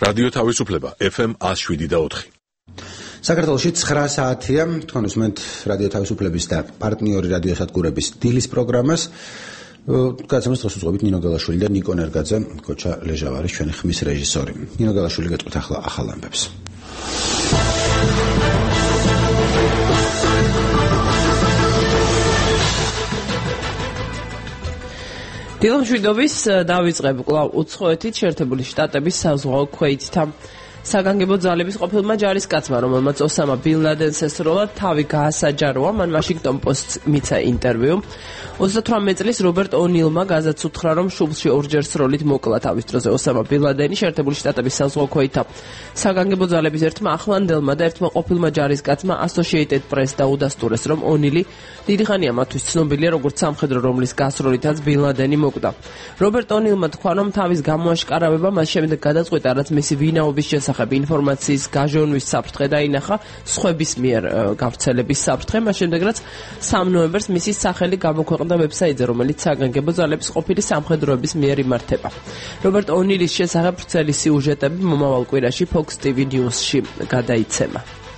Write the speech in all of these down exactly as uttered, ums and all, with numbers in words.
რადიო თავისუფლება ეფ ემ one oh seven და four. საქართველოში ცხრა საათია, თქვენ უსმენთ რადიო თავისუფლების და პარტნიორი რადიოსადგურების დილის პროგრამას. გაცემას დღეს უძღვებით ნინო გელაშვილი და ნიკო ნერგაძე, კოჩა ლეჟავარის ჩვენი ხმის რეჟისორი. ნინო გელაშვილი გეტყვით ახლა ახალ ამბებს. დილამშვიდობის დავიწყებ კვლავ უცხოეთით შეერთებული შტატების საზღვაო ქვეითთან. საგანგებო ძალების ყოფილმა ჯარისკაცმა, რომელმაც ოსამა ბინ ლადენს ესროლა, თავი გაასაჯაროა, მან ვაშინგტონ პოსტს მიცა ინტერვიუ. ოცდათვრამეტ წლის რობერტ ონილმა გაზეთს უთხრა, რომ შუბლში ორჯერ სროლით მოკლა თავის დროზე ოსამა ბინ ლადენი შეერთებული შტატების საზღვაო ქვეითთან. საგანგებო ძალების ერთმა ახლანდელმა და ერთმა ყოფილმა ჯარისკაცმა Associated Press დაუდასტურეს, რომ ონილი დიდი ხანია მათთვის ცნობილია როგორც სამხედრო, რომლის გასროლითაც ბინ ლადენი მოკვდა. რობერტ ონილმა თქვა, რომ თავის გამოაშკარავება მას შემდეგ გადაწყვიტა, რაც მისი ვინაობის შესახებ ინფორმაციის გაჟონვის საფრთხე დაინახა სხვების მიერ გავრცელების საფრთხე, მას შემდეგ რაც სამი ნოემბერს მისი სახელი გამოქვეყნდა ვებსაიტზე, რომელიც საგანგებო ძალების ყოფილი სამხედროების მიერ იმართება. რობერტ ონილის შესახებ ვრცელი სიუჟეტები მომავალ კვირაში Fox T V News-ში გადაიცემა.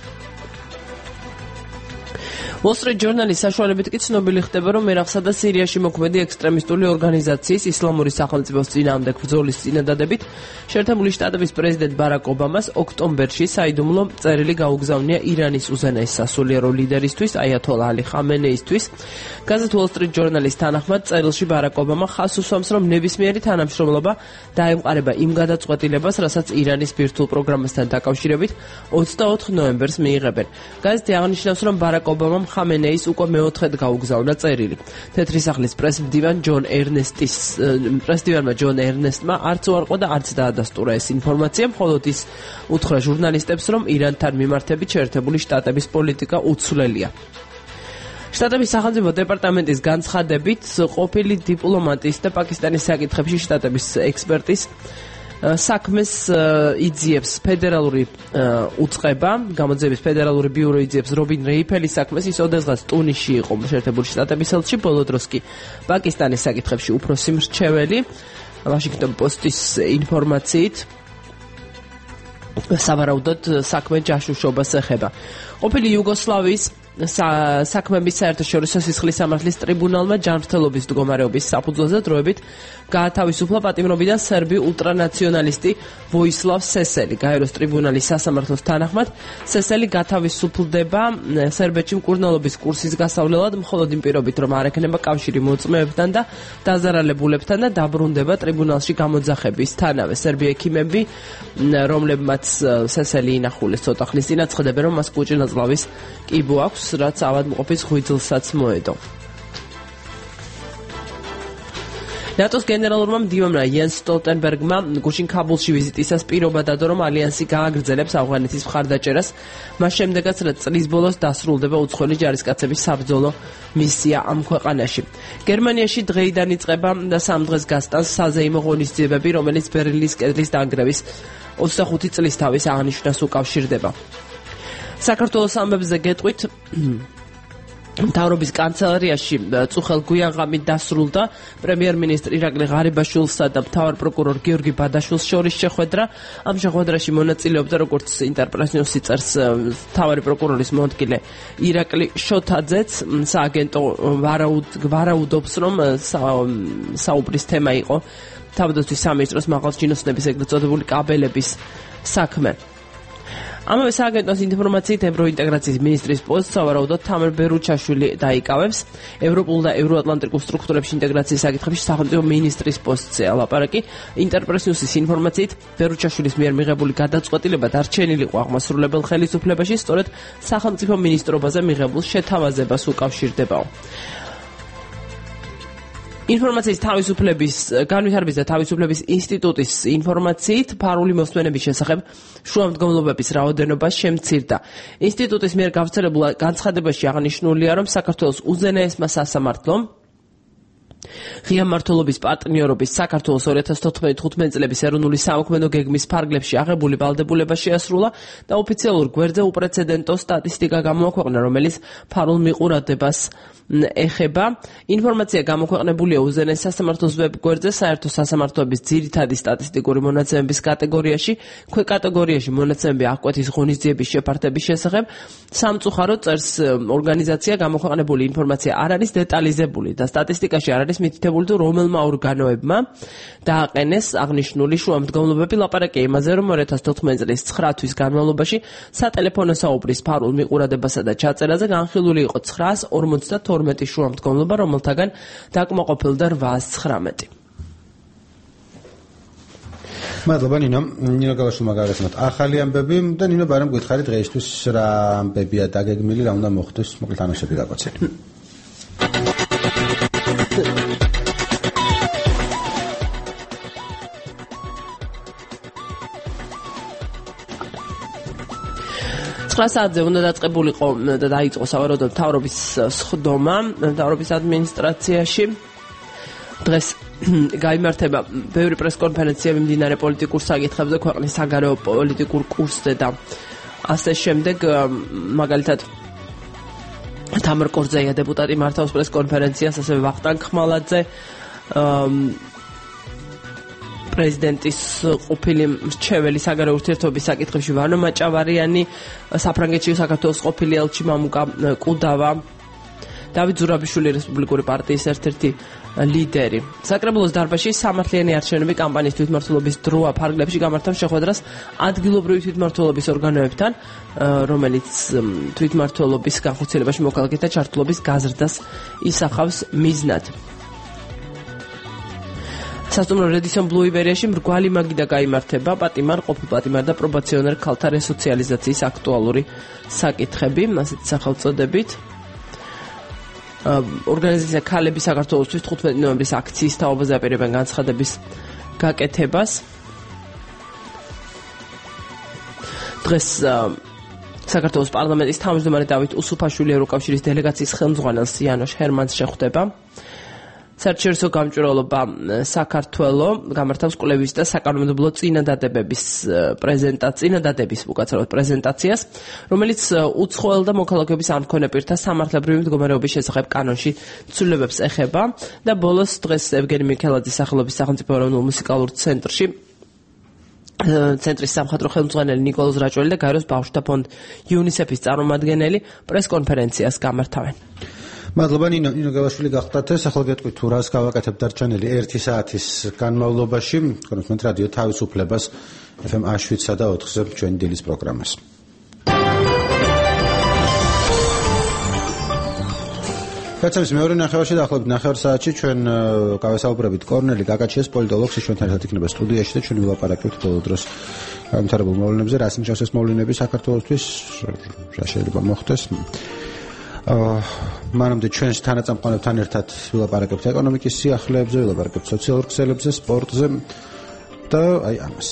Wall Street Journal-ის საშუალებით კი ცნობილი ხდება, რომ ერაყსა და სირიაში მოქმედი ექსტრემისტული ორგანიზაციის ისლამური სახელმწიფოს წინააღმდეგ ბრძოლის წინადადებით შეერთებული შტატების პრეზიდენტ ბარაკ ობამას ოქტომბერში საიდუმლო წერილი გაუგზავნია ირანის უზენაეს სასულიერო ლიდერისთვის აიათოლა ალი ხამენეისთვის. გაზეთ Wall Street Journal-ის თანახმად წერილში ბარაკ ობამა ხაზს უსვამს, რომ ნებისმიერი თანამშრომლობა დაემყარება იმ გადაწყვეტილებას, რასაც ირანის ბირთვულ პროგრამასთან დაკავშირებით ოცდაოთხ ნოემბერს მიიღებენ. გაზეთი აღნიშნავს, რომ ბარაკ ობამამ ხამენეის უკვე მეოთხედ გაუგზავნა წერილი. თეთრი სახლის პრესმდივან ჯონ ერნესტის პრესმდივანმა ჯონ ერნესტმა არც უარყო და არც დაადასტურა ეს ინფორმაცია, მხოლოდ ის უთხრა ჟურნალისტებს, რომ ირანთან მიმართებით შეერთებული შტატების პოლიტიკა უცვლელია. შტატების სახელმწიფო დეპარტამენტის განცხადებით, ყოფილი დიპლომატის და პაკისტანის საკითხებში შტატების ექსპერტის საქმეს იძიებს ფედერალური უწყება, გამოძიების ფედერალური ბიურო იძიებს რობინ რეიფელის საქმეს, ის ოდესღაც ტუნისში იყო შეერთებული შტატების ელჩი, ბოლო დროს კი პაკისტანის საკითხებში უფროსი მრჩეველი. ვაშინგტონ პოსტის ინფორმაციით სავარაუდოდ საქმე ჯაშუშობას ეხება. ყოფილი იუგოსლავიის საქმების საერთაშორისო სისხლის სამართლის ტრიბუნალმა ჯანმრთელობის მდგომარეობის საფუძველზე დროებით გაათავისუფლა პატიმრობიდან სერბი ულტრანაციონალისტი ვოისლავ სესელი. გაეროს ტრიბუნალის სასამართლოს თანახმად სესელი გათავისუფლდება სერბეთში მკურნალობის კურსის გასავლელად, მხოლოდ იმ პირობით, რომ არ ექნება კავშირი მოწმეებთან და დაზარალებულებთან და დაბრუნდება ტრიბუნალში გამოძახებისთანავე. სერბი ექიმები, რომლებმაც სესელი ინახულეს ცოტა ხნის წინ, აცხადებენ, რომ მას კუჭინაწლავის კიბო აქვს, რაც ავადმყოფის ღვიძლსაც მოედო. ნატოს გენერალურმა მდივანმა იენს სტოლტენბერგმა გუშინ ქაბულში ვიზიტისას პირობა დადო, რომ ალიანსი გააგრძელებს ავღანეთის მხარდაჭერას, მას შემდეგაც რაც წლის ბოლოს დასრულდება უცხოელი ჯარისკაცების საბრძოლო მისია ამ ქვეყანაში. გერმანიაში დღეიდან იწყება და სამ დღეს გასტანს საზეიმო ღონისძიებები, რომელიც ბერლინის კედლის დანგრევის ოცდახუთი წლის თავის აღნიშვნას უკავშირდება. საქართველოს ამბებზე გეტყვით, მთავრობის კანცელარიაში წუხელ გვიანღამით დასრულდა პრემიერ-მინისტრ ირაკლი ღარიბაშვილსა და მთავარ პროკურორ გიორგი ბადაშვილს შორის შეხვედრა. ამ შეხვედრაში მონაწილეობდა, როგორც ინტერპრესნიუსი წერს, მთავარი პროკურორის მოადგილე ირაკლი შოთაძეც. სააგენტო ვარაუდობს, რომ საუბრის თემა იყო თავდაცვის სამინისტროს მაღალჩინოსნების ეგრეთ წოდებული კაბელების საქმე. ამავე სააგენტოს ინფორმაციით ევროინტეგრაციის მინისტრის პოსტს სავარაუდოდ თამარ ბერუჩაშვილი დაიკავებს. ევროპულ და ევროატლანტიკურ სტრუქტურებში ინტეგრაციის საკითხებში სახელმწიფო მინისტრის პოსტზე ლაპარაკი. ინტერპრესნიუსის ინფორმაციით ბერუჩაშვილის მიერ მიღებული გადაწყვეტილება დარჩენილიყო აღმასრულებელ ხელისუფლებაში, სწორედ სახელმწიფო მინისტრობაზე მიღებულ შეთავაზებას უკავშირდებაო. ინფორმაციის თავისუფლების განვითარების და თავისუფლების ინსტიტუტის ინფორმაციით ფარული მოსმენების შესახებ შუამდგომლობების რაოდენობა შემცირდა. ინსტიტუტის მიერ გავრცელებულ განცხადებაში აღნიშნულია, რომ საქართველოს უზენაესმა სასამართლომ ღია მმართველობის პარტნიორობის საქართველოს ორი ათას თოთხმეტი წლების ეროვნული სამოქმედო გეგმის ფარგლებში აღებული ვალდებულება შეასრულა და ოფიციალურ გვერდზე უპრეცედენტო სტატისტიკა გამოაქვეყნა, რომელიც ფარულ მიყურადებას ეხება. ინფორმაცია გამოქვეყნებულია უზენაეს სასამართლოს ვებ გვერდზე საერთო სასამართლოების ძირითადი სტატისტიკური მონაცემების კატეგორიაში, ქვე კატეგორიაში მონაცემები აღკვეთის ღონისძიების შეფართების შესახებ. სამწუხაროდ წერს ორგანიზაცია, გამოქვეყნებული ინფორმაცია არ არის დეტალიზებული და სტატისტიკაში არ არის მითითებული, თუ რომელმა ორგანოებმა დააყენეს აღნიშნული შუამდგომლობები. ლაპარაკია იმაზე, რომ ორი ათას თოთხმეტი წლის ცხრა თვის განმავლობაში სატელეფონო საუბრის ფარულ მიყურადებასა და ჩაწერაზე განხილული იყო ცხრაას ორმოცდათორმეტი შუამდგომლობა, რომელთაგან დაკმაყოფილდა რვაას ცხრამეტი. მადლობა ნინო, ნინო გალაშვილმა გააგზავნოთ ახალი ამბები და ნინო ბარემ გითხარი დღეისთვის რა ამბებია დაგეგმილი, რა უნდა მოხდეს, მოკლედ ამასები გაგვაცელი. ცხრა საათზე უნდა დაწყებულიყო და დაიწყო სავარაუდოდ მთავრობის სხდომა მთავრობის ადმინისტრაციაში. დღეს გაიმართება ბევრი პრესკონფერენცია მიმდინარე პოლიტიკურ საკითხებზე, ქვეყნის საგარეო პოლიტიკურ კურსზე და ასე შემდეგ. მაგალითად თამარ კორძეია დეპუტატი მართავს პრესკონფერენციას, ასევე ვახტანგ ხმალაძე პრეზიდენტის ყოფილი მრჩეველი საგარეო ურთიერთობების საკითხებში, ვანო მაჭავარიანი, საფრანგეთში საქართველოს ყოფილი ელჩი მამუკა კუდავა, დავით ზურაბიშვილი რესპუბლიკური პარტიის ერთ-ერთი ლიდერი. საკრებულოს დარბაზში სამართლიანი არჩევნები კამპანიის თვითმმართველობის დროა ფარგლებში გამართავს შეხვედრას ადგილობრივი თვითმმართველობის ორგანოებთან, რომელიც თვითმმართველობის განხორციელებაში მოქალაქეთა ჩართულობის გაზრდას ისახავს მიზნად. სასტუმრო რედისონ ბლუ იბერიაში მრგვალი მაგიდა გაიმართება პატიმარ, ყოფილ პატიმარ და პრობაციონერ ქალთა რესოციალიზაციის აქტუალური საკითხები, ასეთი სახელწოდებით. ორგანიზაცია ქალები საქართველოსთვის თხუთმეტი ნოემბრის აქციის თაობაზე აპირებენ განცხადების გაკეთებას. დღეს საქართველოს პარლამენტის თავმჯდომარე დავით უსუფაშვილი ევროკავშირის დელეგაციის ხელმძღვანელს იანოშ ჰერმანს შეხვდება. საერთაშორისო გამჭვირვალობა საქართველო გამართავს კვლევის და საკანონმდებლო წინადადებების პრეზენტაციას, წინადადების უკაცრავად პრეზენტაციას, რომელიც უცხოელ და მოქალაქეობის არ მქონე პირთა სამართლებრივი მდგომარეობის შესახებ კანონში ცვლილებებს ეხება და ბოლოს დღეს ევგენი მიქელაძის სახელობის სახელმწიფო ეროვნულ მუსიკალურ ცენტრში ცენტრის სამხატვრო ხელმძღვანელი ნიკოლოზ რაჭველი და გაეროს ბავშვთა ფონდ იუნისეფის წარმომადგენელი პრესკონფერენციას გამართავენ. მადლობა ნინო, ნინო გალაშვილი გახდათ. ახლა გეტყვით თუ რას გავაკეთებ დარჩენილი ერთი საათის განმავლობაში. კონსუმენტ რადიო თავისუფლებას ეფ ემ შვიდსა და ოთხზე ჩვენი დილის პროგრამას. კაცების მეორე ნახევარში დაახლოებით ნახევარ საათში ჩვენ გავესაუბრებით კორნელი გაგაჩიას პოლიტოლოგს, ჩვენთან ერთად იქნება სტუდიაში და ჩვენ ვილაპარაკებთ ბოლო დროს განვითარებულ მოვლენებზე, რას ნიშნავს ეს მოვლენები საქართველოსთვის, რა შეიძლება მოხდეს. მანამდე ჩვენს თანაწამყვანებთან ერთად ვილაპარაკებთ ეკონომიკის სიახლეებზე, ვილაპარაკებთ სოციალურ ქსელებზე, სპორტზე და აი ამას.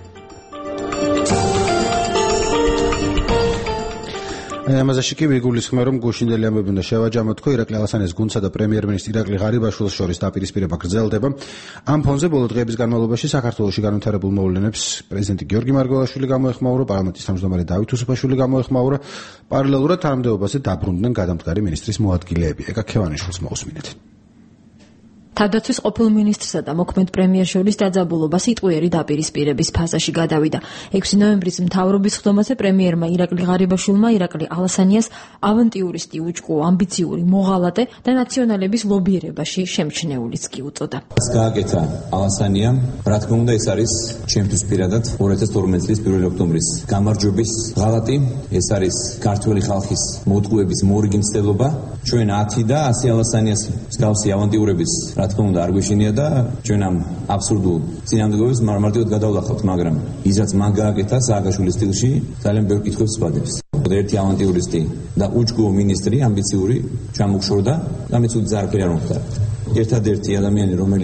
ამაზე კი ვიგულისხმე, რომ გუშინდელი ამბები უნდა შევაჯამოთ, თქო ირაკლი ალასანიას გუნდსა და პრემიერ-მინისტრი ირაკლი ღარიბაშვილს შორის დაპირისპირება გრძელდება. ამ ფონზე ბოლო დღეების განმავლობაში საქართველოში განვითარებულ მოვლენებს პრეზიდენტი გიორგი მარგველაშვილი გამოეხმაურა, პარლამენტის თავმჯდომარე დავით უსუფაშვილი გამოეხმაურა, პარალელურად თანამდებობაზე დაბრუნდნენ გადამდგარი მინისტრის მოადგილეები. ეკა ქევანიშვილს მოусმინეთ. თავდაცვის ყოფილ მინისტრსა და მოქმედ პრემიერს შორის დაძაბულობა სიტყვიერი დაპირისპირების ფაზაში გადავიდა. ექვსი ნოემბრის მთავრობის სხდომაზე პრემიერმა ირაკლი ღარიბაშვილმა ირაკლი ალასანიას ავანტიურისტი, უჭკუო, ამბიციური, მოღალატე და ნაციონალების ლობიერებაში შემჩნეულიც კი უწოდა. ეს გააკეთა ალასანიამ, რა თქმა უნდა, ეს არის ჩემთვის პირადად ორი ათას თორმეტი წლის პირველი ოქტომბრის გამარჯვების ღალატი, ეს არის ქართული ხალხის მოტყუების მორიგი მცდელობა. ჩვენ ათი და ასი ალასანიას მსგავსი ავანტიურების რა თქმა უნდა არ გვეშინია და ჩვენ ამ აბსურდულ წინამდებობებს მარტივად გადავლახავთ, მაგრამ ისაც მან გააკეთა სააკაშვილის სტილში ძალიან ბევრ კითხვებს ვადებს. ერთი ავანტიურისტი და უჭკუო მინისტრი, ამბიციური, ჩამოგშორდა და მეც უძარფერი არ მომხდარა. ერთადერთი ადამიანი, რომელიც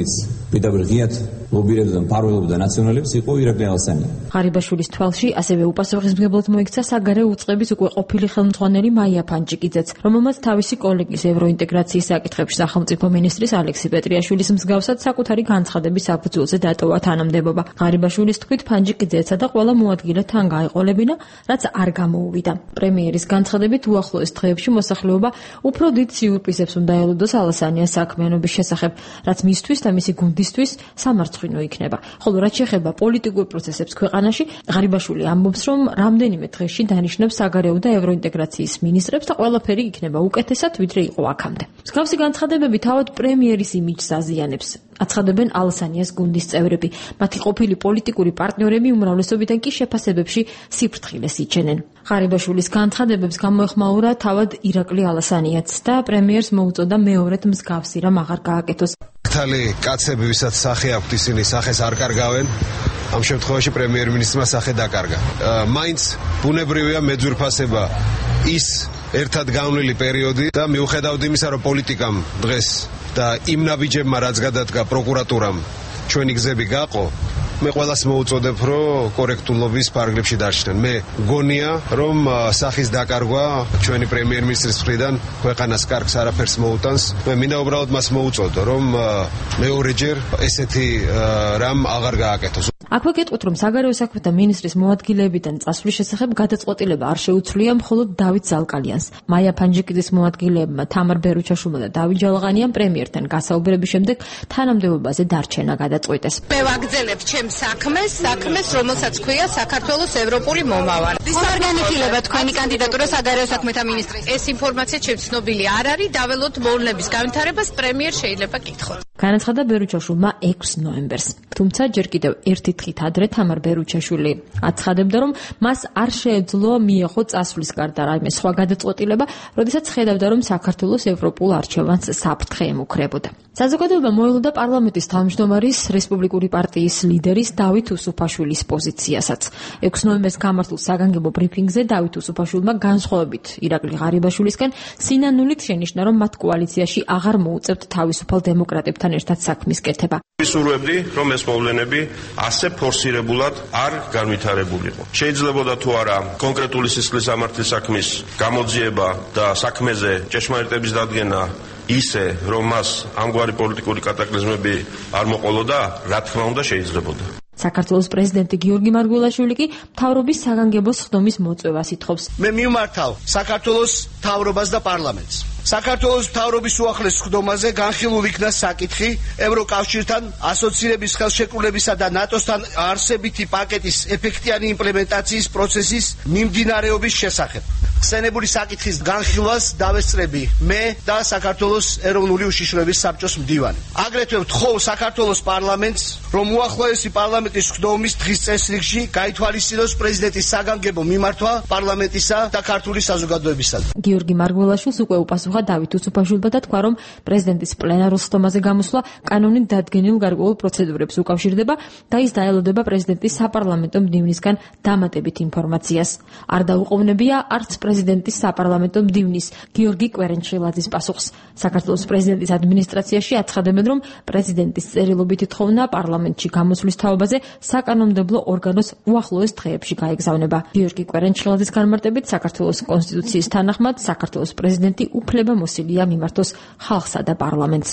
პირდაპირ ღიად ლობირებდა და მფარველობდა ნაციონალებს იყო ირაკლი ალასანია. ღარიბაშვილის თვალში ასევე უპასუხისმგებლად მოიქცა საგარეო უწყების უკვე ყოფილი ხელმძღვანელი მაია ფანჯიკიძეც, რომელმაც თავისი კოლეგის ევროინტეგრაციის საკითხებში სახელმწიფო მინისტრის ალექსი პეტრიაშვილის მსგავსად საკუთარი განცხადების საფუძველზე დატოვა თანამდებობა. ღარიბაშვილის თქმით, ფანჯიკიძეცსა და ყველა მოადგილე თან გაეყოლებინა, რაც არ გამოუვიდა. პრემიერის განცხადებით უახლოეს დღეებში მოსახლეობა უფრო დიდ სიურპრიზებს უნდა ელოდოს ალასანიას საქმიანობის შესახებ, რაც მისთვის და მისი გუნდისთვის სამარცხვინო იქნება. ხოლო რაც შეეხება პოლიტიკურ პროცესებს ქვეყანაში, ღარიბაშვილი ამბობს, რომ რამდენიმე დღეში დანიშნებს საგარეო და ევროინტეგრაციის მინისტრებს და ყველაფერი იქნება უკეთესად, ვიდრე იყო აქამდე. მსგავსი განცხადებები თავად პრემიერის იმიჯს აზიანებს. აცხადებენ ალასანიას გუნდის წევრები. მათი ყოფილი პოლიტიკური პარტნიორები უმრავლესობიდან კი შეფასებებში სიფრთხილეს იჩენენ. ღარიბაშვილის განცხადებებს გამოეხმაურა თავად ირაკლი ალასანიაც და პრემიერს მოუწოდა მეორედ მსგავსი რამ აღარ გააკეთოს. მართალი კაცები, ვისაც სახე აქვთ, ისინი სახეს არ კარგავენ. ამ შემთხვევაში პრემიერ-მინისტრმა სახე დაკარგა. მაინც ბუნებრივია მეძვირფასება ის ერთად განვლილი პერიოდი და მიუხედავად იმისა, რომ პოლიტიკამ დღეს და იმ ნაბიჯებმა, რაც გადადგა პროკურატურამ, ჩვენი გზები გაყო, მე ყველას მოუწოდებ, რომ კორექტულობის ფარგლებში დარჩნენ. მე გონია, რომ სახის დაკარგვა ჩვენი პრემიერ-მინისტრის მხრიდან ქვეყანას კარგს არაფერს მოუტანს. მე მინდა უბრალოდ მას მოუწოდო, რომ მეორეჯერ ესეთი რამ აღარ გააკეთოს. აქვე გეტყვით, რომ საგარეო საქმეთა მინისტრის მოადგილეებიდან წასვლის შესახებ გადაწყვეტილება არ შეუცვლია მხოლოდ დავით ზალკალიანს. მაია ფანჯიკიძის მოადგილეებმა თამარ ბერუჩაშვილმა და დავით ჯალაღანიამ პრემიერთან გასაუბრების შემდეგ თანამდებობაზე დარჩენა გადაწყვიტეს. მე ვაგრძელებ ჩემს საქმეს, საქმეს, რომელსაც ქვია საქართველოს ევროპული მომავალი. ვისარ განიხილება თქვენი კანდიდატურა საგარეო საქმეთა მინისტრის? ეს ინფორმაცია ჩემს ცნობილი არ არის, დაველოთ მოვლენების განვითარებას პრემიერ შეიძლება კითხოთ. განაცხადა ბერუჩაშვილმა ექვსი ნოემბერს. თუმცა ჯერ კიდევ ერთი დღით ადრე თამარ ბერუჩაშვილი აცხადებდა, რომ მას არ შეეძლო მიიღო წასვლის გარდა რაიმე სხვა გადაწყვეტილება, როდესაც ხედავდა, რომ საქართველოს ევროპულ არჩევანს საფრთხე ემუქრებოდა. საზოგადოება მოელოდა პარლამენტის თავმჯდომარის რესპუბლიკური პარტიის ლიდერის დავით უსუფაშვილის პოზიციასაც. ექვსი ნოემბერს გამართულ საგანგებო ბრიფინგზე დავით უსუფაშვილმა განსხვავებით ირაკლი ღარიბაშვილისგან სინანულით შენიშნა, რომ მათ კოალიციაში აღარ მოუწევთ თავისუფალ დემოკრატებთან ერთად საქმის კეთება. ვისურვებდი, რომ ეს მოვლენები ასე ფორსირებულად არ განვითარებულიყო. შეიძლებოდა თუ არა კონკრეტული სისხლის სამართლის საქმის გამოძიება და საქმეზე ჭეშმარიტების დადგენა ისე, რომ მას ამგვარი პოლიტიკური კატაკლიზმები არ მოყოლოდა, რა თქმა უნდა შეიძლებოდა. საქართველოს პრეზიდენტი გიორგი მარგველაშვილი კი მთავრობის საგანგებო სხდომის მოწვევას ითხოვს. მე მიმართავ საქართველოს მთავრობას და პარლამენტს. საქართველოს მთავრობის უახლეს სხდომაზე განხილულ იქნა საკითხი ევროკავშირთან ასოცირების ხელშეკრულებისა და ნატოსთან არსებითი პაკეტის ეფექტიანი იმპლემენტაციის პროცესის მიმდინარეობის შესახებ. ხსენებული საკითხის განხილვას დავესწრები მე და საქართველოს ეროვნული უშიშროების საბჭოს მდივანი. აგრეთვე ვთხოვ საქართველოს პარლამენტს, რომ უახლოესი პარლამენტის სხდომის დღის წესრიგში გაითვალისწინოს პრეზიდენტის საგანგებო მიმართვა პარლამენტისა და ქართული საზოგადოებისადმი. გიორგი მარგველაშვილს უკვე უპასუხა დავით უსუფაშვილმა და თქვა, რომ პრეზიდენტის პლენარულ სხდომაზე გამოსვლა კანონით დადგენილ გარკვეულ პროცედურებს უკავშირდება და ის დაელოდება პრეზიდენტის საპარლამენტო მდივნისგან დამატებით ინფორმაციას. არ დაუყოვნებია არც პრეზიდენტის საპარლამენტო მდივნის გიორგი კვერენჩილაძის პასუხს. საქართველოს პრეზიდენტის ადმინისტრაციაში აცხადებენ, რომ პრეზიდენტის წერილობითი თხოვნა პარლამენტში გამოსვლის თაობაზე საკანონმდებლო ორგანოს უახლოეს დღეებში გაეგზავნება. გიორგი კვერენჩილაძის განმარტებით, საქართველოს კონსტიტუციის თანახმად საქართველოს პრეზიდენტი უფლებამოსილია მიმართოს ხალხსა და პარლამენტს.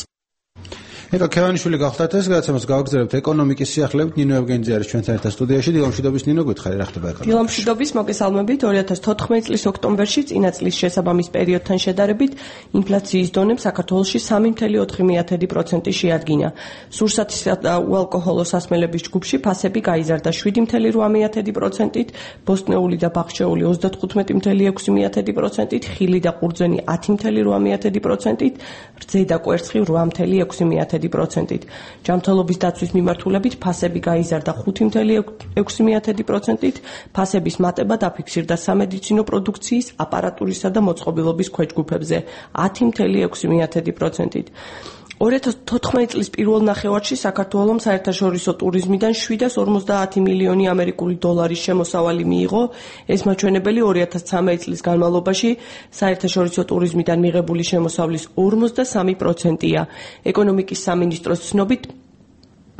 ეკა ქევანიშვილი გახდათ ეს გადაცემას გავაგზავნებთ ეკონომიკის სიახლეებით. ნინო ევგენიძე არის ჩვენთან ერთად სტუდიაში. დილამშვიდობის ნინო, გითხარი რა ხდება ეკონომიკაში? დილამშვიდობის, მოგესალმებით. ორი ათას თოთხმეტი წლის ოქტომბერში წინა წლის შესაბამის პერიოდთან შედარებით ინფლაციის დონემ საქართველოში სამი ფاصლე ოთხი პროცენტი შეადგინა. სურსათისა და უალკოჰოლო სასმელების ჯგუფში ფასები გაიზარდა შვიდი ფاصლე რვა პროცენტით, ბოსტნეული და ბაღჩეული ოცდათხუთმეტი ფاصლე ექვსი პროცენტით, ხილი და ყურძენი ათი ფاصლე რვა პროცენტით, რძე და კვერცხი რვა ფاصლე ექვსი პროცენტით. ჯანმრთელობის დაცვის მიმართულებით ფასები გაიზარდა ხუთი ფاصლე ექვსი პროცენტით, ფასების მატება დაფიქსირდა სამედიცინო პროდუქციის, აპარატურისა და მოწყობილობის ქვეჯგუფებზე ათი ფاصლე ექვსი პროცენტით. ორი ათას თოთხმეტი წლის პირველ ნახევარში საქართველომ საერთაშორისო ტურიზმიდან შვიდას ორმოცდაათი მილიონი ამერიკული დოლარის შემოსავალი მიიღო. ეს მაჩვენებელი ორი ათას ცხრამეტი წლის განმავლობაში საერთაშორისო ტურიზმიდან მიღებული შემოსავლის ორმოცდასამი პროცენტია. ეკონომიკის სამინისტროს ცნობით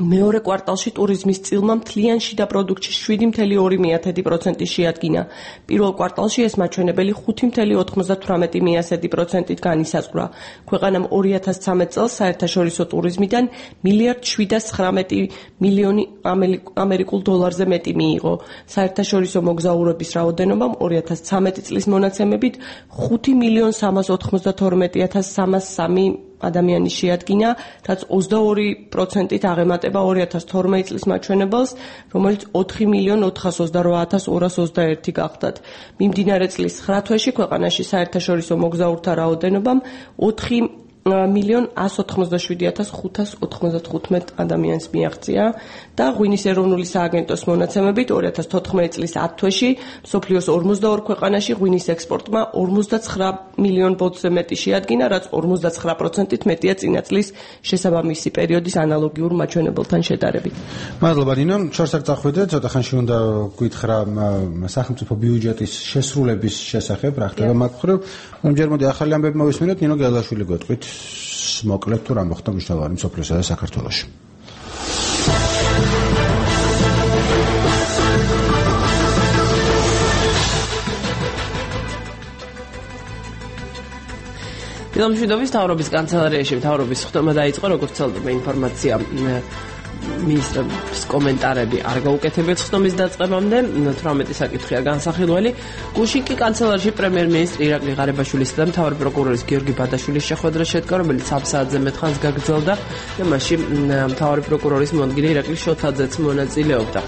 მეორე კვარტალში ტურიზმის წილმა მთლიან შიდა პროდუქტში შვიდი ფاصლე ორი პროცენტი შეადგინა. პირველ კვარტალში ეს მაჩვენებელი ხუთი ფاصლე ოცდაოთხ პროცენტით განისაზღვრა. ქვეყანამ ორი ათას ცხრამეტ წელს საერთაშორისო ტურიზმიდან მილიარდ შვიდას ცხრამეტი მილიონი ამერიკულ დოლარზე მეტი მიიღო. საერთაშორისო მოგზაურობის რაოდენობამ ორი ათას ცხრამეტი წლის მონაცემებით ხუთი მილიონ სამას ოთხმოცდათორმეტი ათას სამას სამი ადამიანი შეადგინა, რაც ოცდაორი პროცენტით აღემატება ორი ათას თორმეტი წლის მაჩვენებელს, რომელიც ოთხი მილიონ ოთხას ოცდარვა ათას ორას ოცდაერთი გახდათ. მიმდინარე წლის ცხრა თვეში ქვეყანაში საერთაშორისო მოგზაურთა რაოდენობამ ოთხი მილიონ ასს ოთხმოცდაშვიდი ათას ხუთას ოცდათხუთმეტ ადამიანს მიაღწია და ღვინის ეროვნული სააგენტოს მონაცემებით ორი ათას თოთხმეტი წლის ათ თვეში მსოფლიოს ორმოცდაორ ქვეყანაში ღვინის ექსპორტმა ორმოცდაცხრა მილიონ ბოძზე მეტი შეადგინა, რაც ორმოცდაცხრა პროცენტით მეტია წინა წლის შესაბამისი პერიოდის ანალოგიურ მაჩვენებელთან შედარებით. მადლობა ნინო, შორსაკ წახვიდეთ, ცოტა ხანში უნდა გითხრა სახელმწიფო ბიუჯეტის შესრულების შესახებ, რა ხდება მაგ მხრივ. ჯერ მოდი ახალი ამბები მოვისმინოთ, ნინო გელაშვილი გეტყვით მოკლედ თუ რა მოხდა მნიშვნელოვანი მსოფლიოსა და საქართველოში. ფილმშვიდობის მთავრობის კანცელარიაში მთავრობის ხდომა დაიწყო, როგორც ცელდება ინფორმაცია მინისტრების კომენტარები არ გაუკეთებიათ ხდომის დაწყებამდე, თვრამეტი საკითხია განსახილველი. გუშინ კი კანცელარში პრემიერ-მინისტრი ირაკლი ღარიბაშვილისა და მთავარი პროკურორის გიორგი ბადაშვილის შეხვედრა შედგა, რომელიც სამ საათზე მეტ ხანს გაგრძელდა და მასში მთავარი პროკურორის მოადგილე ირაკლი შოთაძეც მონაწილეობდა.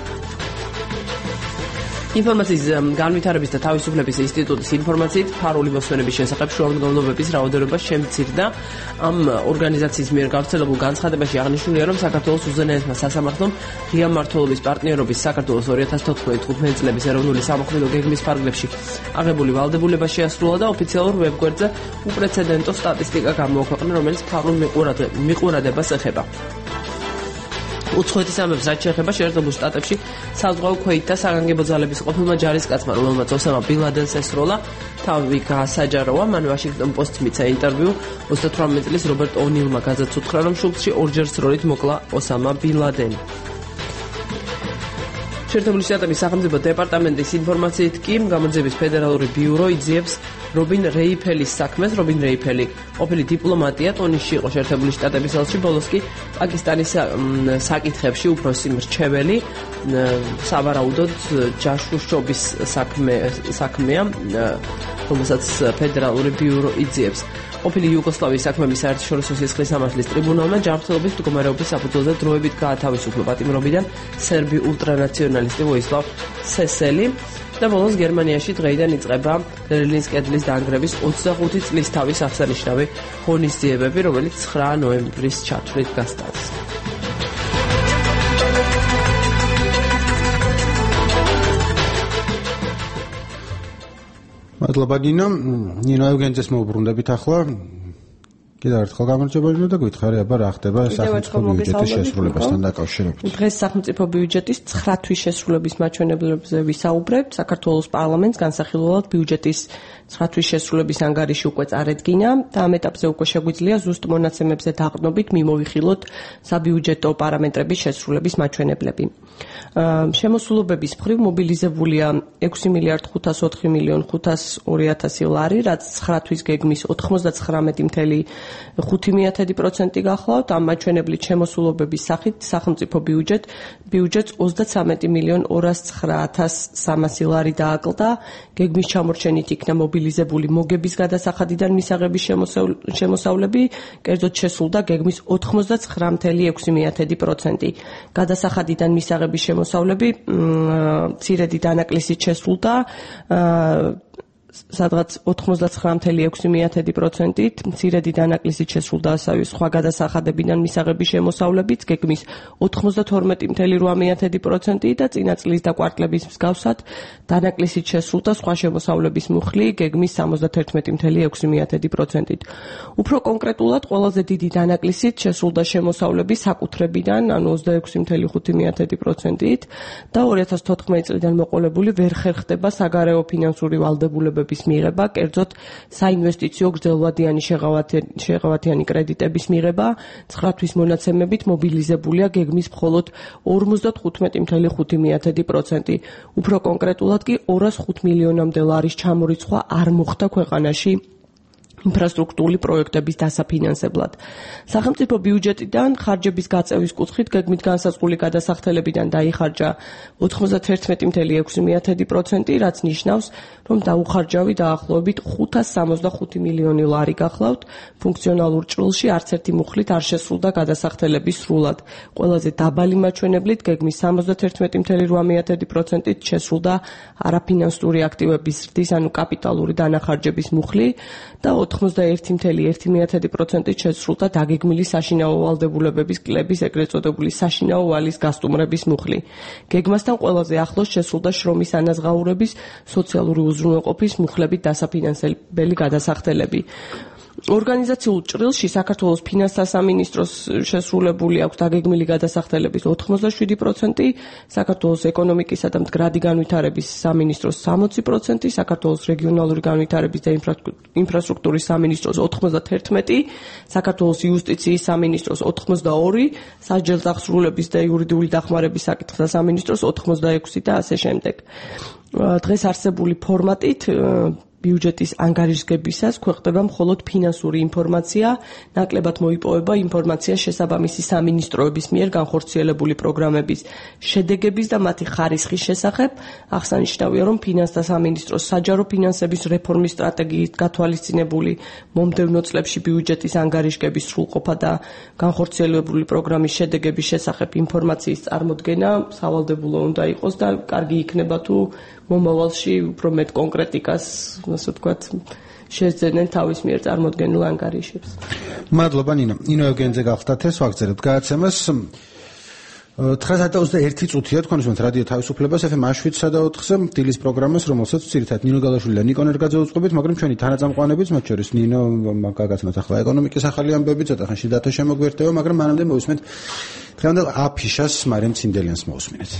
ინფორმაციის განვითარების და თავისუფლების ინსტიტუტის ინფორმაციით ფარული მოსმენების შესახებ შუამდგომლობების რაოდენობა შემცირდა. ამ ორგანიზაციის მიერ გავრცელებულ განცხადებაში აღნიშნულია, რომ საქართველოს უზენაესმა სასამართლომ ღია მმართველობის პარტნიორობის საქართველოს ორი ათას თოთხმეტი თხუთმეტი წლების ეროვნული სამოხმედო გეგმის ფარგლებში აღებული ვალდებულება შეასრულა და ოფიციალურ ვებგვერდზე უპრეცედენტო სტატისტიკა გამოაქვეყნა, რომელიც ფარულ მიყურადებას ეხება. უცხოეთის ამბებს რაც შეეხება შეერთებულ შტატებში საზღვაო ქვეით და საგანგებო ძალების ყოფილმა ჯარისკაცმა, რომელმაც ოსამა ბინ ლადენს ესროლა, თავი გაასაჯაროა. მან ვაშინგტონ პოსტს მიცა ინტერვიუ. ოცდათვრამეტ წლის რობერტ ონილმა გაზეთს უთხრა, რომ შულცში ორჯერ სროლით მოკლა ოსამა ბინ ლადენი. შეერთებული შტატების სახელმწიფო დეპარტამენტის ინფორმაციით კი გამოძიების ფედერალური ბიურო იძიებს რობინ რეიფელის საქმეს. რობინ რეიფელი ყოფილი დიპლომატია, ტუნისში იყო შეერთებული შტატების ელჩი, ბოლოს კი პაკისტანის საკითხებში უფროსი მრჩეველი, სავარაუდოდ ჯაშუშობის საქმე საქმეა, რომელსაც ფედერალური ბიურო იძიებს. ყოფილი იუგოსლავიის საქმეების საერთაშორისო სისხლის სამართლის ტრიბუნალმა ჯანმრთელობის მდგომარეობის საფუძველზე დროებით გაათავისუფლა პატიმრობიდან სერბი ულტრანაციონალისტი ვოისლავ სესელი და ბოლოს გერმანიაში დღეიდან იწყება ბერლინის კედლის დაანგრევის ოცდახუთი წლის თავის აღსანიშნავი ღონისძიებები, რომელიც ცხრა ნოემბრის ჩათვლით გასტანს. მადლობა ნინო, ნინო ევგენიძეს მოვუბრუნდებით ახლა. კიდევ ერთხელ გამარჯობა და გითხარი, აბა რა ხდება სახელმწიფო ბიუჯეტის შესრულებასთან დაკავშირებით. დღეს სახელმწიფო ბიუჯეტის ცხრა თვის შესრულების მაჩვენებლებზე ვისაუბრებთ. საქართველოს პარლამენტს განსახილველად ბიუჯეტის ცხრა თვის შესრულების ანგარიში უკვე წარედგინა და ამ ეტაპზე უკვე შეგვიძლია ზუსტ მონაცემებზე დაყრდნობით მიმოვიხილოთ საბიუჯეტო პარამეტრების შესრულების მაჩვენებლები. შემოსულობების მხრივ მობილიზებულია ექვსი მილიარდ ხუთას ოთხი მილიონ ხუთას ორი ათასი ლარი, რაც ცხრა თვის გეგმის ოთხმოცდაცხრამეტი ფაصლე ხუთი პროცენტი გახლავთ. ამ მაჩვენებლით შემოსულობების სახით სახელმწიფო ბიუჯეტ ბიუჯეტს ოცდაცამეტი მილიონ ორას ცხრა ათას სამასი ლარი დააკლდა. გეგმის ჩამორჩენით იქნა მობილიზებული მოგების გადასახადიდან მისაღების შემოსავლები, კერძოდ შესულდა გეგმის ოთხმოცდაცხრა ფაصლე ექვსი პროცენტი. გადასახადიდან მისაღების შემოსავლები მცირედი დანაკლისით შესულდა სადღაც ოთხმოცდაცხრა ფაصლე ექვსი პროცენტით, მცირედი დანაკლისით შესრულდა ასევე სხვა გადასახადებიდან მისაღების შემოსავლებიც გეგმის ოცდათორმეტი ფაصლე რვა პროცენტი და წინა წლის და კვარტლების მსგავსად დანაკლისით შესრულდა სხვა შემოსავლების მუხლი გეგმის სამოცდათერთმეტი ფაصლე ექვსი პროცენტით. უფრო კონკრეტულად ყველაზე დიდი დანაკლისით შესრულდა შემოსავლები საკუთრებიდან, ანუ ოცდაექვსი ფაصლე ხუთი პროცენტით და ორი ათას თოთხმეტი წლიდან მოყოლებული ვერ ხერხდება საგარეო ფინანსური ვალდებულებები ღირებულების მიღება, კერძოდ საინვესტიციო გრძელვადიანი შეღავათიანი კრედიტების მიღება, ცხრა თვის მონაცემებით მობილიზებულია გეგმის მხოლოდ ორმოცდათხუთმეტი წამყვანი ხუთი პროცენტი. უფრო კონკრეტულად კი ორას ხუთ მილიონამდე ლარის ჩამორიცხვა არ მოხდა ქვეყანაში ინფრასტრუქტურული პროექტების დასაფინანსებლად. სახელმწიფო ბიუჯეტიდან ხარჯების გაწევის კუთხით გეგმით განსაზღვრული გადასახდელებიდან დაიხარჯა ოცდაათი წამყვანი ექვსი პროცენტი, რაც ნიშნავს, რომ დაუხარჯავი დაახლოებით ხუთას სამოცდახუთი მილიონი ლარი გახლავთ. ფუნქციონალურ ჭრილში არც ერთი მუხლით არ შესრულდა გადასახდელები სრულად. ყველაზე დაბალი მაჩვენებლით გეგმის სამოცდაათი წამყვანი რვა პროცენტით შესრულდა არაფინანსური აქტივების ზრდის, ანუ კაპიტალური დანახარჯების მუხლი და ოცდაერთი წამყვანი ერთი პროცენტით შესრულდა დაგეგმილი საშინაო ვალდებულებების კლების, ეგრეთ წოდებული საშინაო ვალის გასტუმრების მუხლი. გეგმასთან ყველაზე ახლოს შესრულდა შრომის ანაზღაურების, სოციალური უზრუნველყოფის მუხლებით დასაფინანსებელი გადასახდელები. ორგანიზაციულ ჭრილში საქართველოს ფინანსთა სამინისტროს შესრულებული აქვს დაგეგმილი გადასახდელების ოცდაშვიდი პროცენტი, საქართველოს ეკონომიკისა და მდგრადი განვითარების სამინისტროს სამოცი პროცენტი, საქართველოს რეგიონალური განვითარების და ინფრასტრუქტურის სამინისტროს ოცდაერთი, საქართველოს იუსტიციის სამინისტროს ოცდაორი, სასჯელს აღსრულების და იურიდიული დახმარების საკითხთა სამინისტროს ოცდაექვსი და ასე შემდეგ. დღეს არსებული ფორმატით ბიუჯეტის ანგარიშგებისას ქვეყნდება მხოლოდ ფინანსური ინფორმაცია, ნაკლებად მოიპოვება ინფორმაცია შესაბამისი სამინისტროების მიერ განხორციელებული პროგრამების შედეგების და მათი ხარისხის შესახებ. აღსანიშნავია, რომ ფინანსთა სამინისტროს საჯარო ფინანსების რეფორმის სტრატეგიით გათვალისწინებული მომდევნო წლებში ბიუჯეტის ანგარიშგების სრულყოფა და განხორციელებული პროგრამის შედეგების შესახებ ინფორმაციის წარმოდგენა სავალდებულო უნდა იყოს და კარგი იქნება თუ მომავალში უფრო მეტ კონკრეტიკას, ასე ვთქვათ, შეძენენ თავის მიერ წარმოდგენილ ანგარიშებს. მადლობა ნინო. ნინო ევგენიძე გახდათ ეს ვაგზავნებთ გადაცემას. ცხრაათასი წუთია თქვენ უსმენთ რადიო თავისუფლებას ეფ ემ შვიდსა და ოთხზე დილის პროგრამას, რომელსაც ძირითადად ნინო გალაშვილი და ნიკო ნერგაძე უწყობთ, მაგრამ ჩვენი თანაწამყვანებიც, მათ შორის ნინო გაგაცნოთ ახლა ეკონომიკის ახალი ამბები, ცოტა ხანში დათო შემოგვერთდება, მაგრამ მანამდე მოვისმენთ დღევანდელ აფიშას, მარიამ ცინდელიანს მოვისმენთ.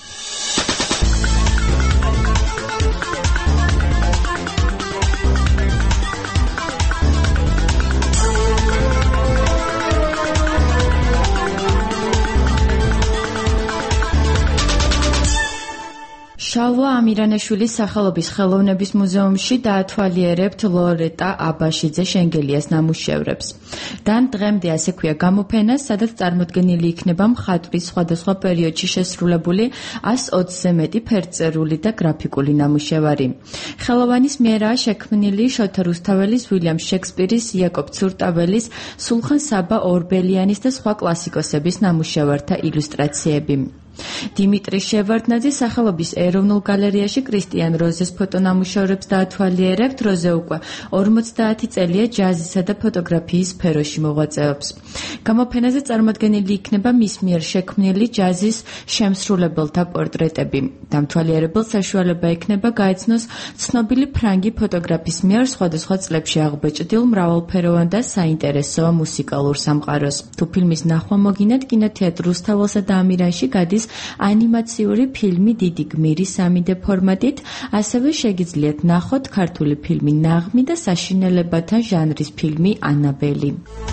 შალვა ამირანაშვილის სახელობის ხელოვნების მუზეუმში დაათვალიერებთ ლორეტა აბაშიძე შენგელიას ნამუშევრებს. დან დღემდე ასე ქვია გამოფენას, სადაც წარმოდგენილი იქნება მხატვრის სხვადასხვა პერიოდში შესრულებული ასი ოცზე მეტი ფერწერული და გრაფიკული ნამუშევარი. ხელოვანის მიერაა შექმნილი შოთა რუსთაველის, უილიამ შექსპირის, იაკობ ცურტაველის, სულხან საბა ორბელიანის და სხვა კლასიკოსების ნამუშევართა ილუსტრაციები. დიმიტრი შევარდნაძის სახელობის ეროვნულ გალერეაში კრისტიან როზეს ფოტონამუშევრებს დაათვალიერებთ. როზე უკვე ორმოცდაათი წელია ჯაზისა და ფოტოგრაფიის სფეროში მოღვაწეობს. გამოფენაზე წარმოდგენილი იქნება მის მიერ შექმნილი ჯაზის შემსრულებელთა პორტრეტები. დამთვალიერებელს საშუალება ექნება გაეცნოს ცნობილი ფრანგი ფოტოგრაფის მიერ სხვადასხვა წლებში აღბეჭდილ მრავალფეროვან და საინტერესო მუსიკალურ სამყაროს. თუ ფილმის ნახვა მოგინათ, კინოთეატრ რუსთაველსა და ამირანში გადის ანიმაციური ფილმი დიდი გმირი სამი დე ფორმატით, ასევე შეგიძლიათ ნახოთ ქართული ფილმი ნაღმი და საშინელებათა ჟანრის ფილმი ანაბელი.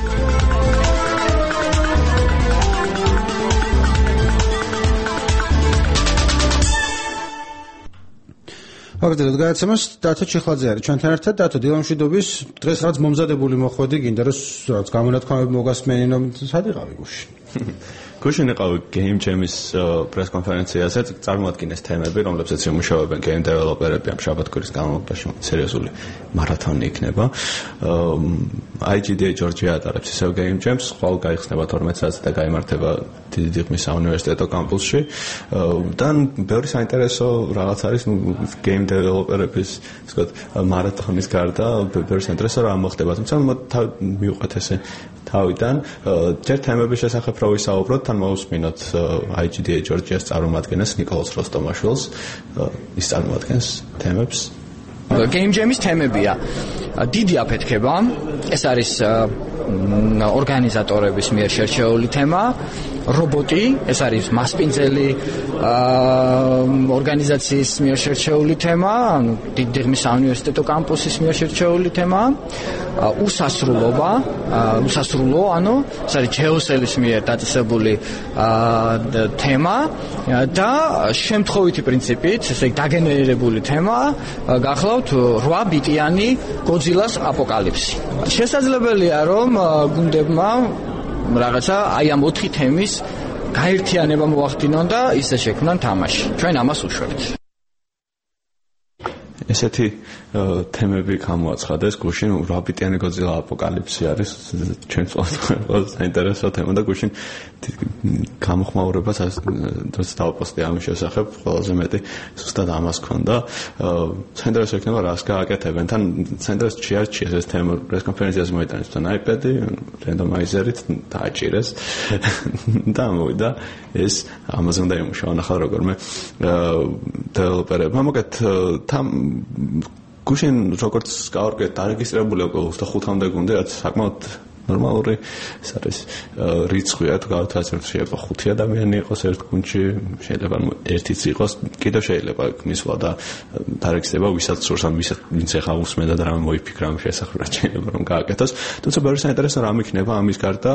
ვაგრძელებთ გადაცემას. დათო ჩიხლაძე არის ჩვენთან ერთად. დათო, დილამშვიდობის. დღეს რაც მომზადებული მოხვედი, გინდა რომ რაც გამონათქვამები მოგასმენინო, სად იყავი გუშინ? გუშინ იყავი Game Jam-ის პრეს კონფერენციაზე, წარმოადგინეს თემები, რომლებსაც იმუშავებენ game developer-ები ამ შაბათ-კვირის განმავლობაში. სერიოზული მარათონი იქნება. აი ჯი დი Georgia ატარებს ისევ Game Jam-ს, ხვალ გაიხსნება თორმეტ საათზე და გაიმართება დიდი დიღმის საუნივერსიტეტო კამპუსში. და ბევრი საინტერესო რაღაც არის game developer-ების, ასე ვთქვათ, მარათონის გარდა, ბევრი საინტერესო რამ მოხდება. თუმცა მივყვეთ ესე თავიდან ჯერ თემების შესახებ რო ვისაუბროთ, თან მოვუსმინოთ აი ჯი დი Georgia-ს წარმომადგენელს ნიკოლოზ როსტომაშვილს, ის წარმოადგენს თემებს. Game Jam-ის თემებია დიდი აფეთქება, ეს არის ორგანიზატორების მიერ შერჩეული თემა, რობოტი, ეს არის მასპინძელი ორგანიზაციის მიერ შერჩეული თემა, ანუ დიდი ღმის უნივერსიტეტო კამპუსის მიერ შერჩეული თემა, უსასრულობა, უსასრულო, ანუ ეს არის ჯეოსელის მიერ დაწესებული თემა და შემთხვევითი პრინციპით, ესე იგი დაგენერირებული თემა, გახლავთ რვა ბიტიანი გოძილას აპოკალიფსი. შესაძლებელია რომ გუნდებმა რაღაცა აი ამ ოთხი თემის გაერთიანება მოახდინონ და ისე შექმნან თამაში. ჩვენ ამას უშველთ. ესეთი თემები გამოაცხადეს გუშინ რვა ბიტიანი გოძილა აპოკალიფსი არის ჩვენ ყველა საინტერესო თემა და გუშინ გამოხმაურებას დროს დავაპოსტე ამის შესახებ ყველაზე მეტი ზუსტად ამას ქონდა საინტერესო იქნება რას გააკეთებენ თან საინტერესო შეარჩიეს ეს თემა პრეს კონფერენციაზე მოიტანეს თან აიპედი რენდომაიზერით დააჭირეს და მოვიდა ეს ამაზე უნდა იმუშაო ნახავ როგორმე დეველოპერებმა მოგეთ თან გუშინ როგორც გავარკვიეთ დარეგისტრირებული უკვე ოცდახუთამდე გუნდი რაც საკმაოდ ნორმალური ეს არის რიცხვია თუ გავთვალისწინებთ შეიძლება ხუთი ადამიანი იყოს ერთ გუნდში შეიძლება ერთიც იყოს კიდევ შეიძლება მისვლა და დარეგისტრება ვისაც სურს ან ვისაც ვინც ახლა უსმენდა და რამე მოიფიქრა ამ შესახებ რა შეიძლება რომ გააკეთოს თუმცა ბევრი საინტერესო რამ იქნება ამის გარდა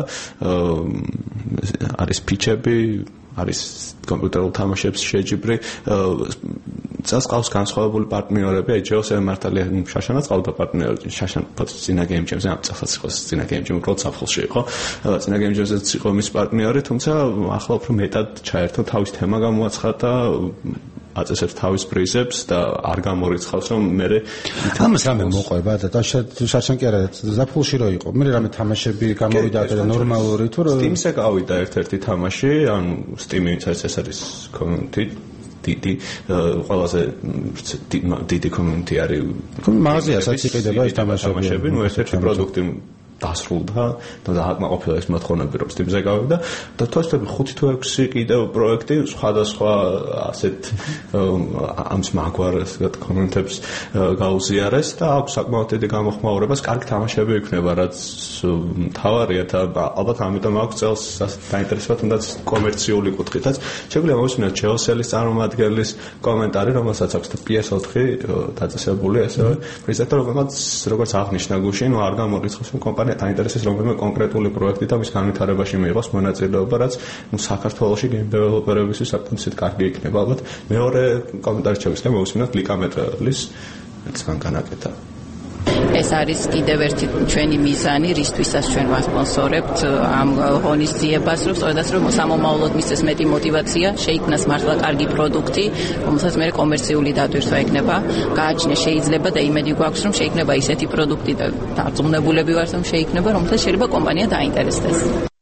არის ფიჩები არის კომპიუტერულ თამაშებს შეჯიბრი წელს ყავს განსხვავებული პარტნიორები აი ჯეოსელი მართალია შაშანაც ყავდა პარტნიორი შაშან წინა გეიმ ჯემზე ამ წელსაც იყოს წინა გეიმ ჯემი უბრალოდ საფხულში იყო წინა გეიმ ჯემზეც იყო მის პარტნიორი თუმცა ახლა უფრო მეტად ჩაერთო თავის თემა გამოაცხადა აწესებს თავის პრიზებს და არ გამორიცხავს რომ მე ამას რამე მოყვება და შაშან კი არა ზაფხულში რო იყო მე რამე თამაშები გამოვიდა და ნორმალური თუ რომ Steam-ზე გავიდა ერთ-ერთი თამაში ანუ Steam-ის ეს არის community დიდი ყველაზე დიდი community არის მაღაზიასაც იყიდება ეს თამაშები ნუ ეს ერთი პროდუქტი დასრულდა და დააკმაყოფილა ეს მოთხოვნები რომ Steam-ზე გავიდა და თვისები ხუთი თუ ექვსი კიდევ პროექტი სხვადასხვა ასეთ ამის მაგვარ ასეთ კომენტებს გაუზიარეს და აქვს საკმაოდ დიდი გამოხმაურებას კარგი თამაშები იქნება რაც თავარია და ალბათ ამიტომ აქვს წელს დაინტერესება თუნდაც კომერციული კუთხითაც შეგვიძლია მოვისმინოთ ჯეოსელის წარმომადგენლის კომენტარი რომელსაც აქვს და პი ეს ოთხი დაწესებული ესე პრეზენტა რომელმაც როგორც აღნიშნა გუშინ არ გამორიცხავს რომ კომპანია დაინტერესებს რომელიმე კონკრეტული პროექტი და მის განვითარებაში მიიღოს მონაწილეობა რაც ნუ საქართველოში გეიმ დეველოპერებისთვის საკმაოდ კარგი იქნება ალბათ მეორე კომენტარი შევისწრებ მოვისმინოთ ლიკამეტრალის რაც მან განაკეთა ეს არის კიდევ ერთი ჩვენი მიზანი, რისთვისაც ჩვენ ვასპონსორებთ ამ ღონისძიებას, რომ სწორედაც რომ სამომავლოდ მისცეს მეტი мотиваცია, შეიქმნას მართლა კარგი პროდუქტი, რომელსაც მე კომერციული დატვირთვა ექნება, გააჩნია შეიძლება და იმედი გვაქვს, რომ შეიქმნება ისეთი პროდუქტი და დარწმუნებულები ვართ, რომ შეიქმნება, რომელსაც შეიძლება კომპანია დაინტერესდეს.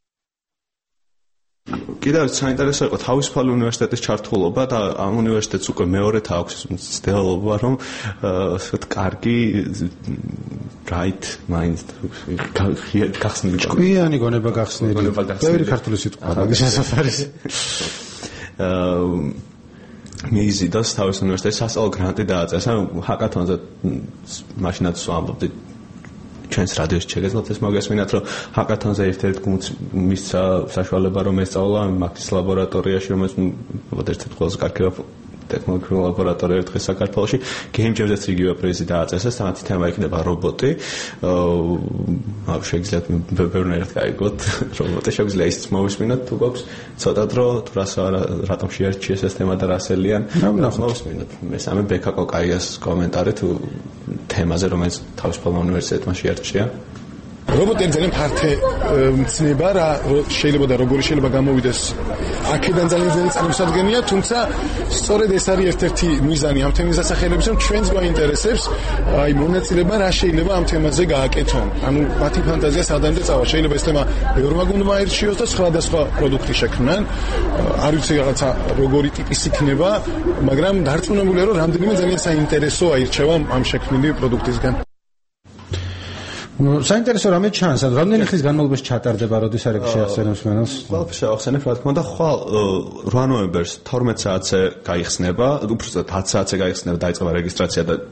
კიდევ საინტერესო იყო თავისუფალი უნივერსიტეტის ჩართულობა და ამ უნივერსიტეტს უკვე მეორედ აქვს ცდილობა რომ ასეთ კარგი right mind გახსნილი ჭკვიანი გონება გახსნილი ბევრი ქართული სიტყვა მაგის შესაძაც მიზიდას თავის უნივერსიტეტის სასწავლო გრანტი დააწესა ჰაკათონზე მაშინაც ვამბობდი ჩვენს რადიოს შეგეძლოთ ეს მოგესმინათ რომ ჰაკათონზე ერთ-ერთ გუნდს მისცა საშუალება რომ ესწავლა მაქის ლაბორატორიაში რომელიც ერთ-ერთი ყველაზე კარგი ტექნოლოგიური ლაბორატორია ერთხელ საქართველოში გეიმ ჯემზეც იგივე პრიზი დააწესეს თამათი თემა იქნება რობოტი აა შეგიძლიათ ბევრნაირად გაიგოთ რობოტი შეგვიძლია ისიც მოვისმინოთ თუ გვაქვს ცოტა დრო თუ რას რატომ შეარჩიეს ეს თემა და რასელიან მოვისმინოთ მესამე ბეკა კოკაიას კომენტარი თუ თემაზე რომელიც თავისუფალ უნივერსიტეტმა შეარჩია რობოტი ძალიან ფართე მცნება რა შეიძლება და როგორი შეიძლება გამოვიდეს აქედან ძალიან ძლიერი წარმოსადგენია თუმცა სწორედ ეს არის ერთ-ერთი მიზანი ამ თემის დასახელების რომ ჩვენს გვაინტერესებს აი მონაწილეობა რა შეიძლება ამ თემაზე გააკეთონ ანუ მათი ფანტაზია სადამდე წავა შეიძლება ეს თემა ბევრმა გუნდმა აირჩიოს და სხვადასხვა პროდუქტი შექმნან არ ვიცი რაღაცა როგორი ტიპის იქნება მაგრამ დარწმუნებულია რომ რამდენიმე ძალიან საინტერესო აირჩევა ამ შექმნილი პროდუქტისგან საინტერესო რამე ჩანს, რამდენი ხნის განმავლობაში ჩატარდება, როდის არ შეახსენებს მენელს? ყველაფერს შეახსენებ, რა თქმა უნდა, ხვალ რვა ნოემბერს თორმეტ საათზე გაიხსნება, უბრალოდ ათი საათზე გაიხსნება, დაიწყება რეგისტრაცია და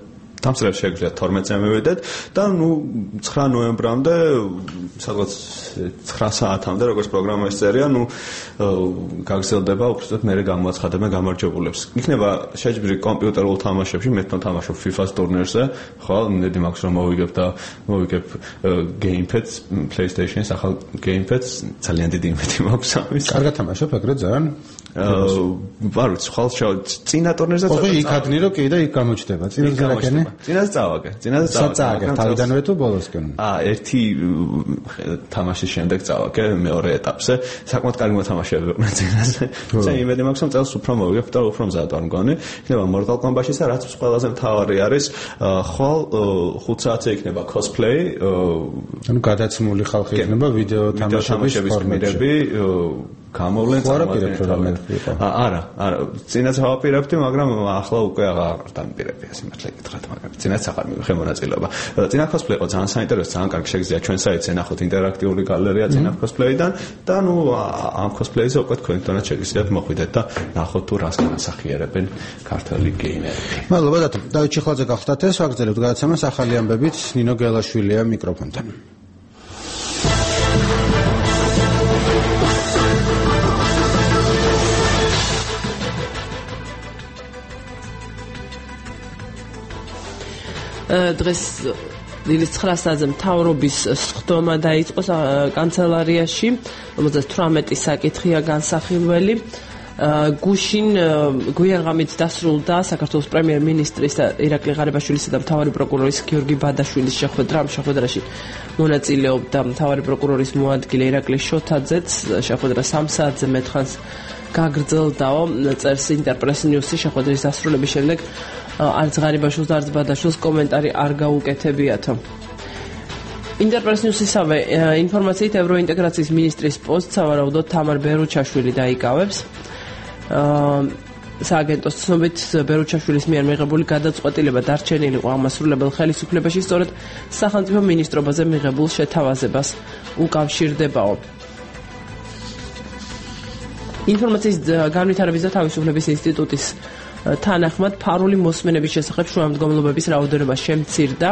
დამსწრებს შეგვიძლია თორმეტზე მივედეთ და ნუ ცხრა ნოემბრამდე სადღაც ცხრა საათამდე როგორც პროგრამა ესწერია, ნუ გაგრძელდება უბრალოდ მე გამოაცხადებენ გამარჯვებულებს. იქნება შეჯიბრი კომპიუტერულ თამაშებში, მე თვითონ თამაშობ FIFA-ს ტურნირზე, ხო, იმედი მაქვს რომ მოვიგებ და მოვიგებ gamepad, PlayStation-ის ახალ gamepad, ძალიან დიდი იმედი მაქვს ამის. კარგად თამაშობ ეგრე ძალიან? არ ვიცი, ხვალ წინა ტურნირზე ხო, იქადნი რომ კი და იქ გამოჩდება. წინაზე რაკენი? წინაზე წავაგე, წინაზე წავაგე. საწავაგე, თავიდანვე თუ ბოლოსკენ? აა, ერთი თამაშის შემდეგ წავაგე მეორე ეტაპზე. საკმაოდ კარგი მოთამაშეები იყვნენ წინაზე. წინ იმედი მაქვს რომ წელს უფრო მოვიგებ და უფრო მზად ვარ მგონი. იქნება Mortal Kombat-ში და რაც ყველაზე მთავარი არის, ხვალ ხუთ საათზე იქნება cosplay. ანუ გადაცმული ხალხი იქნება ვიდეო თამაშების ფორმატში. გამოვლენ წამოწევთ. არა, არა, წინაც ვაპირებდი, მაგრამ ახლა უკვე აღარ დამპირები ასე მართლა გითხრათ, მაგრამ წინაც აღარ მივიღე მონაწილეობა. წინა cosplay იყო ძალიან საინტერესო, ძალიან კარგი შეგიძლია ჩვენ საიტზე ნახოთ ინტერაქტიული გალერეა წინა cosplay-დან და ნუ ამ cosplay-ზე უკვე თქვენთანაც შეგიძლიათ მოხვიდეთ და ნახოთ თუ რას განასახიერებენ ქართველი გეიმერები. მადლობა დათო. დავით ჩიხლაძე გახდათ ეს ვაგრძელებთ გადაცემას ახალი ამბებით ნინო გელაშვილია მიკროფონთან. დღეს დილის ცხრა საათზე მთავრობის სხდომა დაიწყო კანცელარიაში, რომელზეც თვრამეტი საკითხია განსახილველი. გუშინ გვიანღამით დასრულდა საქართველოს პრემიერ-მინისტრის ირაკლი ღარიბაშვილისა და მთავარი პროკურორის გიორგი ბადაშვილის შეხვედრა. ამ შეხვედრაში მონაწილეობდა მთავარი პროკურორის მოადგილე ირაკლი შოთაძეც. შეხვედრა სამ საათზე მეტხანს გაგრძელდაო. წერს ინტერპრეს ნიუსი. შეხვედრის დასრულების შემდეგ არც ღარიბაშვილს და არც ბადაშვილს კომენტარი არ გაუკეთებიათო. ინტერპრეს ნიუსისავე ინფორმაციით ევროინტეგრაციის მინისტრის პოსტს სავარაუდოდ თამარ ბერუჩაშვილი დაიკავებს. სააგენტოს ცნობით ბერუჩაშვილის მიერ მიღებული გადაწყვეტილება დარჩენილი იყო აღმასრულებელ ხელისუფლებაში, სწორედ სახელმწიფო მინისტრობაზე მიღებულ შეთავაზებას უკავშირდებაო. ინფორმაციის განვითარების და თავისუფლების ინსტიტუტის თანახმად ფარული მოსმენების შესახებ შუამდგომლობების რაოდენობა შემცირდა.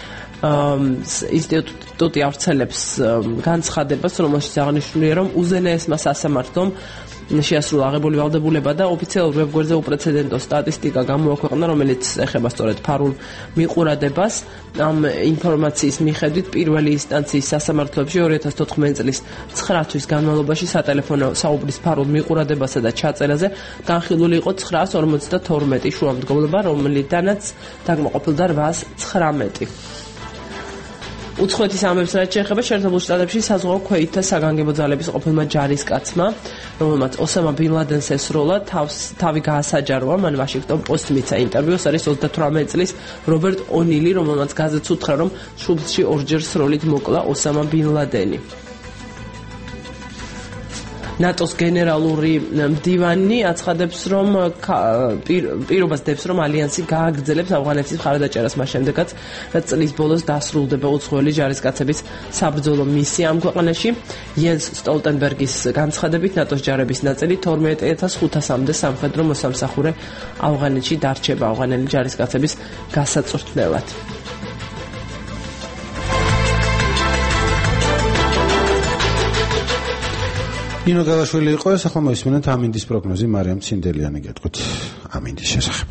ინსტიტუტი ავრცელებს განცხადებას, რომელშიც აღნიშნულია, რომ უზენაესმა სასამართლომ შეასრულა აღებული ვალდებულება და ოფიციალურ ვებგვერდზე უპრეცედენტო სტატისტიკა გამოაქვეყნა, რომელიც ეხება სწორედ ფარულ მიყურადებას. ამ ინფორმაციის მიხედვით პირველი ინსტანციის სასამართლოებში ორი ათას თოთხმეტი წლის ცხრა თვის განმავლობაში სატელეფონო საუბრის ფარულ მიყურადებასა და ჩაწერაზე განხილული იყო ცხრაას ორმოცდათორმეტი შუამდგომლობა, რომელიდანაც დაკმაყოფილდა რვაას ცხრამეტი. უცხოეთის ამბებს რაც შეეხება შეერთებულ შტატებში საზღვაო ქვეითთა საგანგებო ძალების ყოფილმა ჯარისკაცმა, რომელმაც ოსამა ბინ ლადენს ესროლა, თავი გაასაჯაროა, მან ვაშინგტონ პოსტს მიცა ინტერვიუ, ეს არის ოცდათვრამეტი წლის რობერტ ონილი, რომელმაც გაზეთს უთხრა, რომ შუბლში ორჯერ სროლით მოკლა ოსამა ბინ ლადენი. ნატოს გენერალური მდივანი აცხადებს, რომ პირობას დებს, რომ ალიანსი გააგრძელებს ავღანეთის მხარდაჭერას მას შემდეგაც, რაც წლის ბოლოს დასრულდება უცხოელი ჯარისკაცების საბრძოლო მისია ამ ქვეყანაში. იენს სტოლტენბერგის განცხადებით, ნატოს ჯარების ნაწილი თორმეტი ათას ხუთასამდე სამხედრო მოსამსახურე ავღანეთში დარჩება ავღანელი ჯარისკაცების გასაწვრთნელად. ნინო გელაშვილი იყო ეს, ახლა მოისმინეთ ამინდის პროგნოზი მარიამ ცინდელიანი გეტყვით ამინდის შესახებ.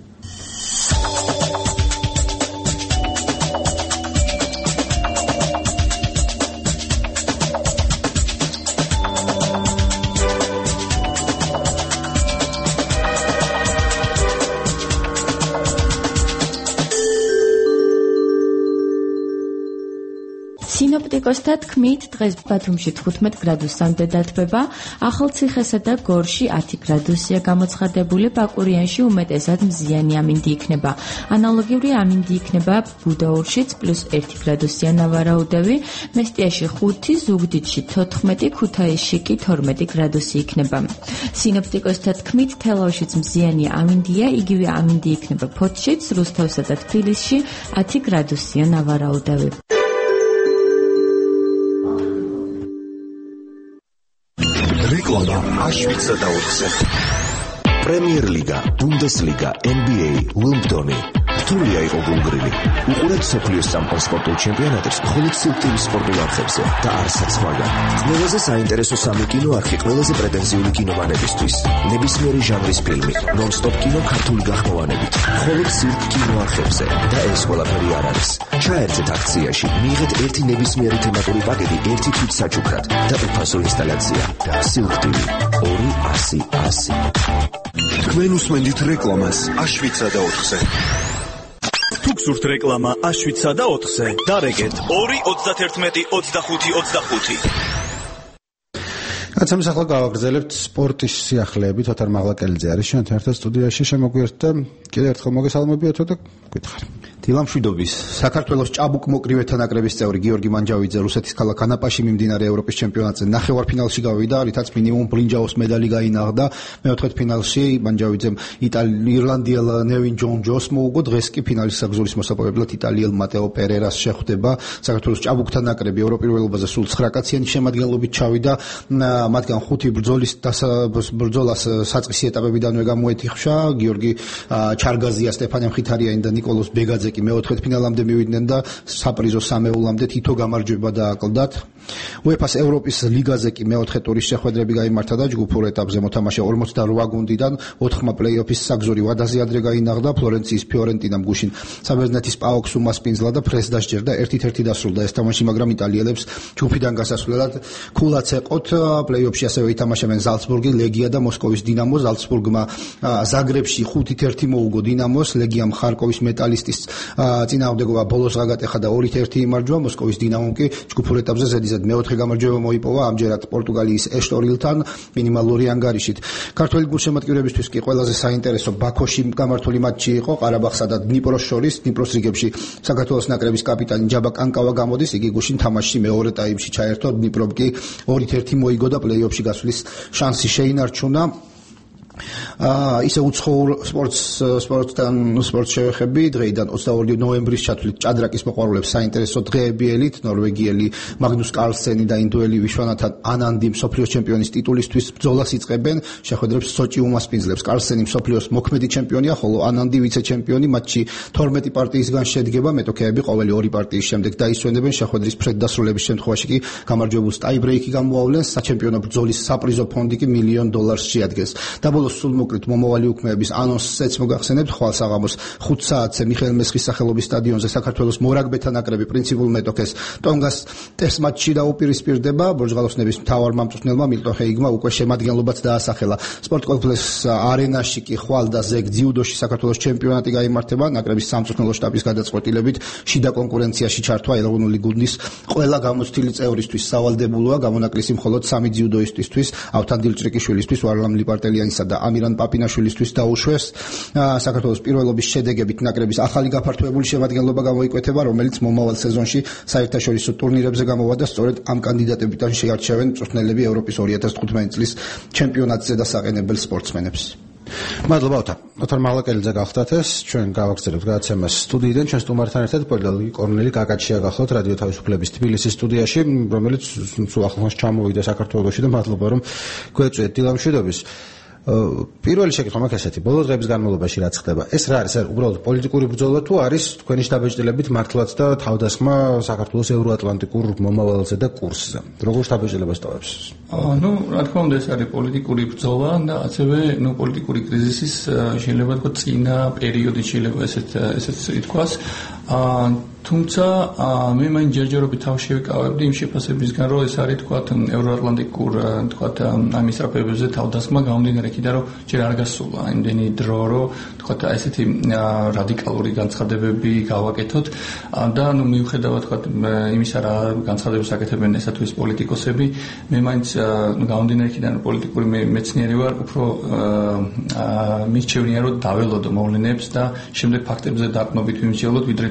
სინოპტიკოსთა თქმით, დღეს ბათუმში თხუთმეტ გრადუსამდე დათბება, ახალციხესა და გორში ათი გრადუსია გამოცხადებული, ბაკურიანში უმეტესად მზიანი ამინდი იქნება. ანალოგიური ამინდი იქნება ბუდაურშიც პლუს ერთი გრადუსია ნავარაუდევი, მესტიაში ხუთი, ზუგდიდში თოთხმეტი, ქუთაისში კი თორმეტი გრადუსი იქნება. სინოპტიკოსთა თქმით, თელავშიც მზიანი ამინდია, იგივე ამინდი იქნება ფოთშიც, რუსთავსა და თბილისში ათი გრადუსია ნავარაუდევი. რეკლამა აშვიცა და ოთხზე. პრემიერ ლიგა, ბუნდესლიგა, ენ ბი ეი, უიმბლდონი. რთულია იყო ბულგრილი. უყურებთ სოფლიოს სამყარო სპორტულ ჩემპიონატებს მხოლოდ სიუჟეტის სპორტულ არხებზე და არცაც მაგარ. ყველაზე საინტერესო სამი კინოარხი ყველაზე პრეტენზიული კინომანებისთვის. ნებისმიერი ჟანრის ფილმი, ნონ-სტოპ კინო ქართული გახმოვანებით. მხოლოდ სიუჟეტ კინოარხებზე და ეს ყველაფერი არ არის. ჩაერთეთ აქციაში, მიიღეთ ერთი ნებისმიერი თემატური პაკეტი ერთი თვით საჩუქრად და უფასო ინსტალაცია. სიუჟეტი ორი ასი ასი. თქვენ უსმენთ რეკლამას აშვიცა და ოთხზე. თუ გსურთ რეკლამა აშვიცა და ოთხზე, დარეგეთ ორი ოცდათერთმეტი ოცდახუთი ოცდახუთი. კაცამის ახლა გავაგრძელებთ სპორტის სიახლეებით. ოთარ მაღლაკელიძე არის ჩვენთან ერთად სტუდიაში. შემოგვიერთდა და კიდევ ერთხელ მოგესალმებიათო და გითხარ. დილამშვიდობის. საქართველოს ჭაბუკ მოკრივეთა ნაკრების წევრი გიორგი მანჯავიძე რუსეთის ქალაქ ანაპაში მიმდინარე ევროპის ჩემპიონატზე ნახევარფინალში გავიდა, რითაც მინიმუმ ბრინჯაოს მედალი გაინაღდა. მეოთხედფინალში მანჯავიძემ ირლანდიელ ნევინ ჯონ ჯოს მოუგო. დღეს კი ფინალის საგზურის მოსაპოვებლად იტალიელ მატეო პერერას შეხვდება. საქართველოს ჭაბუკთა ნაკრები ევროპირველობაზე სულ ცხრა კაციანი შემადგენლობით ჩავიდა. მათგან ხუთი ბრძოლის ბრძოლას საწყისი ეტაპებიდანვე გამოეთიხშა. გიორგი ჩარგაზია, სტეფანე მხითარიანი და ნიკოლოზ ბეგაძე კი მეოთხედფინალამდე მივიდნენ და საპრიზო სამეულამდე თითო გამარჯვება დააკლდათ. უეფას ევროპის ლიგაზე კი მეოთხე ტურის შეხვედრები გაიმართა და ჯგუფურ ეტაპზე მოთამაშე ორმოცდარვა გუნდიდან ოთხმა პლეი-ოფის საგზური ვადაზე ადრე გაინაღდა. ფლორენციის ფიორენტინამ გუშინ საბერძნეთის პაოკს უმასპინძლა და ფრეს დასჯერდა. ერთ-ერთი დასრულდა ეს თამაში, მაგრამ იტალიელებს ჯგუფიდან გასასვლელად ქულაც ეყოთ. პლეი-ოფში ასევე ითამაშებენ ზალცბურგი, ლეგია და მოსკოვის დინამო. ზალცბურგმა ზაგრებში ხუთით ერთი მოუგო დინამოს, ლეგიამ ხარკოვის მეტალისტის წინააღმდეგობა ბოლოს გაგატეხა და ორით ერთი იმარჯვა. მოსკოვის დინამომ კი ჯგუფურ ეტაპზე ზედიზედ მეოთხე გამარჯვება მოიპოვა, ამჯერად პორტუგალიის ეშტორილთან მინიმალური ანგარიშით. ქართველი გულშემატკივრებისთვის კი ყველაზე საინტერესო ბაქოში გამართული მატჩი იყო ყარაბაღსა და დნიპროს შორის. დნიპროს რიგებში საქართველოს ნაკრების კაპიტანი ჯაბა კანკავა გამოდის. იგი გუშინ თამაშში მეორე ტაიმში ჩაერთო. დნიპრომ კი ორით ერთი მოიგო და პლეი-ოფში გასვლის შანსი შეინარჩუნა. აა ისე უცხოურ სპორტს სპორტთან სპორტ შევეხები. დღეიდან ოცდაორი ნოემბრის ჩათვლით ჭადრაკის მოყვარულებს საინტერესო დღეები ელით. ნორვეგიელი მაგნუს კარლსენი და ინდუელი ვიშვანათან ანანდი მსოფლიოს ჩემპიონის ტიტულისთვის ბრძოლას იწყებენ. შეხვედრებს სოჭი უმასპინძლებს. კარლსენი მსოფლიოს მოქმედი ჩემპიონია, ხოლო ანანდი ვიცე-ჩემპიონი. მატჩი თორმეტი პარტიისგან შედგება. მეტოქეები ყოველი ორი პარტიის შემდეგ დაისვენებენ. შეხვედრის პრედდასრულების შემთხვევაში კი გამარჯვებულს ტაიბრეიკი გამოავლენს. საჩემპიონო ბრძოლის საპრიზო ფონდი კი მილიონ დოლარს შეადგენს. სულ მოკლედ მომავალი უქმეების ანონსიც მოგახსენებთ. ხვალ საღამოს ხუთ საათზე მიხეილ მესხის სახელობის სტადიონზე საქართველოს მორაგბეთა ნაკრები პრინციპულ მეტოქეს ტონგას ტესტ მატჩში დაუპირისპირდება. ბორჯღალოსნების მთავარ მამწვრთნელმა მილტონ ჰეიგმა უკვე შემადგენლობაც დაასახელა. სპორტ კომპლექს არენაში კი ხვალ და ზეგ ძიუდოში საქართველოს ჩემპიონატი გაიმართება. ნაკრების სამწვრთნელო შტაბის გადაწყვეტილებით შიდა კონკურენციაში ჩართვა ეროვნული გუნდის ყველა გამოცდილი წევრისთვის სავალდებულოა. გამონაკლისი მხოლოდ სამი ძიუდოისტისთვის, ავთან დილჭრიკიშვილისთვის, ვარლამ ლიპარტელიანისა და ამირან პაპინაშვილისთვის დაუშვეს. საქართველოს პირველობის შედეგებით ნაკრების ახალი გაფართოებული შემადგენლობა გამოიკვეთება, რომელიც მომავალ სეზონში საერთაშორისო ტურნირებზე გამოვა და სწორედ ამ კანდიდატებიდან შეარჩევენ მწვრთნელები ევროპის ორი ათას თხუთმეტი წლის ჩემპიონატზე დასაყენებელ სპორტსმენებს. მადლობა ოთარ. ოთარ მაღლაკელიძე გახდათ ეს. ჩვენ გავაგრძელებთ გადაცემას სტუდიიდან. ჩვენ სტუმართან ერთად პოლიტოლოგი კორნელი კაკაჩია გახლავთ რადიო თავისუფლების თბილისის სტუდიაში, რომელიც სულ ახლოს ჩამოვიდა საქართველოში და მადლობა რომ გვეწვიეთ. დილამშვიდობის. პირველი შეკითხვა მაქვს ესეთი, ბოლო დღეების განმავლობაში რაც ხდება, ეს რა არის? უბრალოდ პოლიტიკური ბრძოლა თუ არის თქვენი შთაბეჭდილებით მართლაც და თავდასხმა საქართველოს ევროატლანტიკურ მომავალზე და კურსზე? როგორ შთაბეჭდილებას ტოვებს? ну, რა თქმა უნდა, ეს არის პოლიტიკური ბრძოლა და ასევე, ну, პოლიტიკური კრიზისის შეიძლება თქვა წინა პერიოდი შეიძლება ესეთ ესეც ითქვას. აა თუმცა მე მაინც ჯერჯერობით თავში ვიკავებდი იმ შეფასებისგან, რომ ეს არის თქვა ევროატლანტიკურ თქვა ამ ისრაფებებზე თავდასხმა გამომდინარე იქიდან, რომ ჯერ არ გასულა იმდენი დრო, რომ თქვა ესეთი რადიკალური განცხადებები გავაკეთოთ და ну მიუხედავად თქვა იმისა, რა განცხადებებს აკეთებენ ესა თუ ის პოლიტიკოსები, მე მაინც გამომდინარე იქიდან პოლიტიკური მეცნიერი ვარ, უფრო მისჩევნია, რომ დაველოდო მოვლენებს და შემდეგ ფაქტებზე დაყრდნობით ვიმსჯელოთ, ვიდრე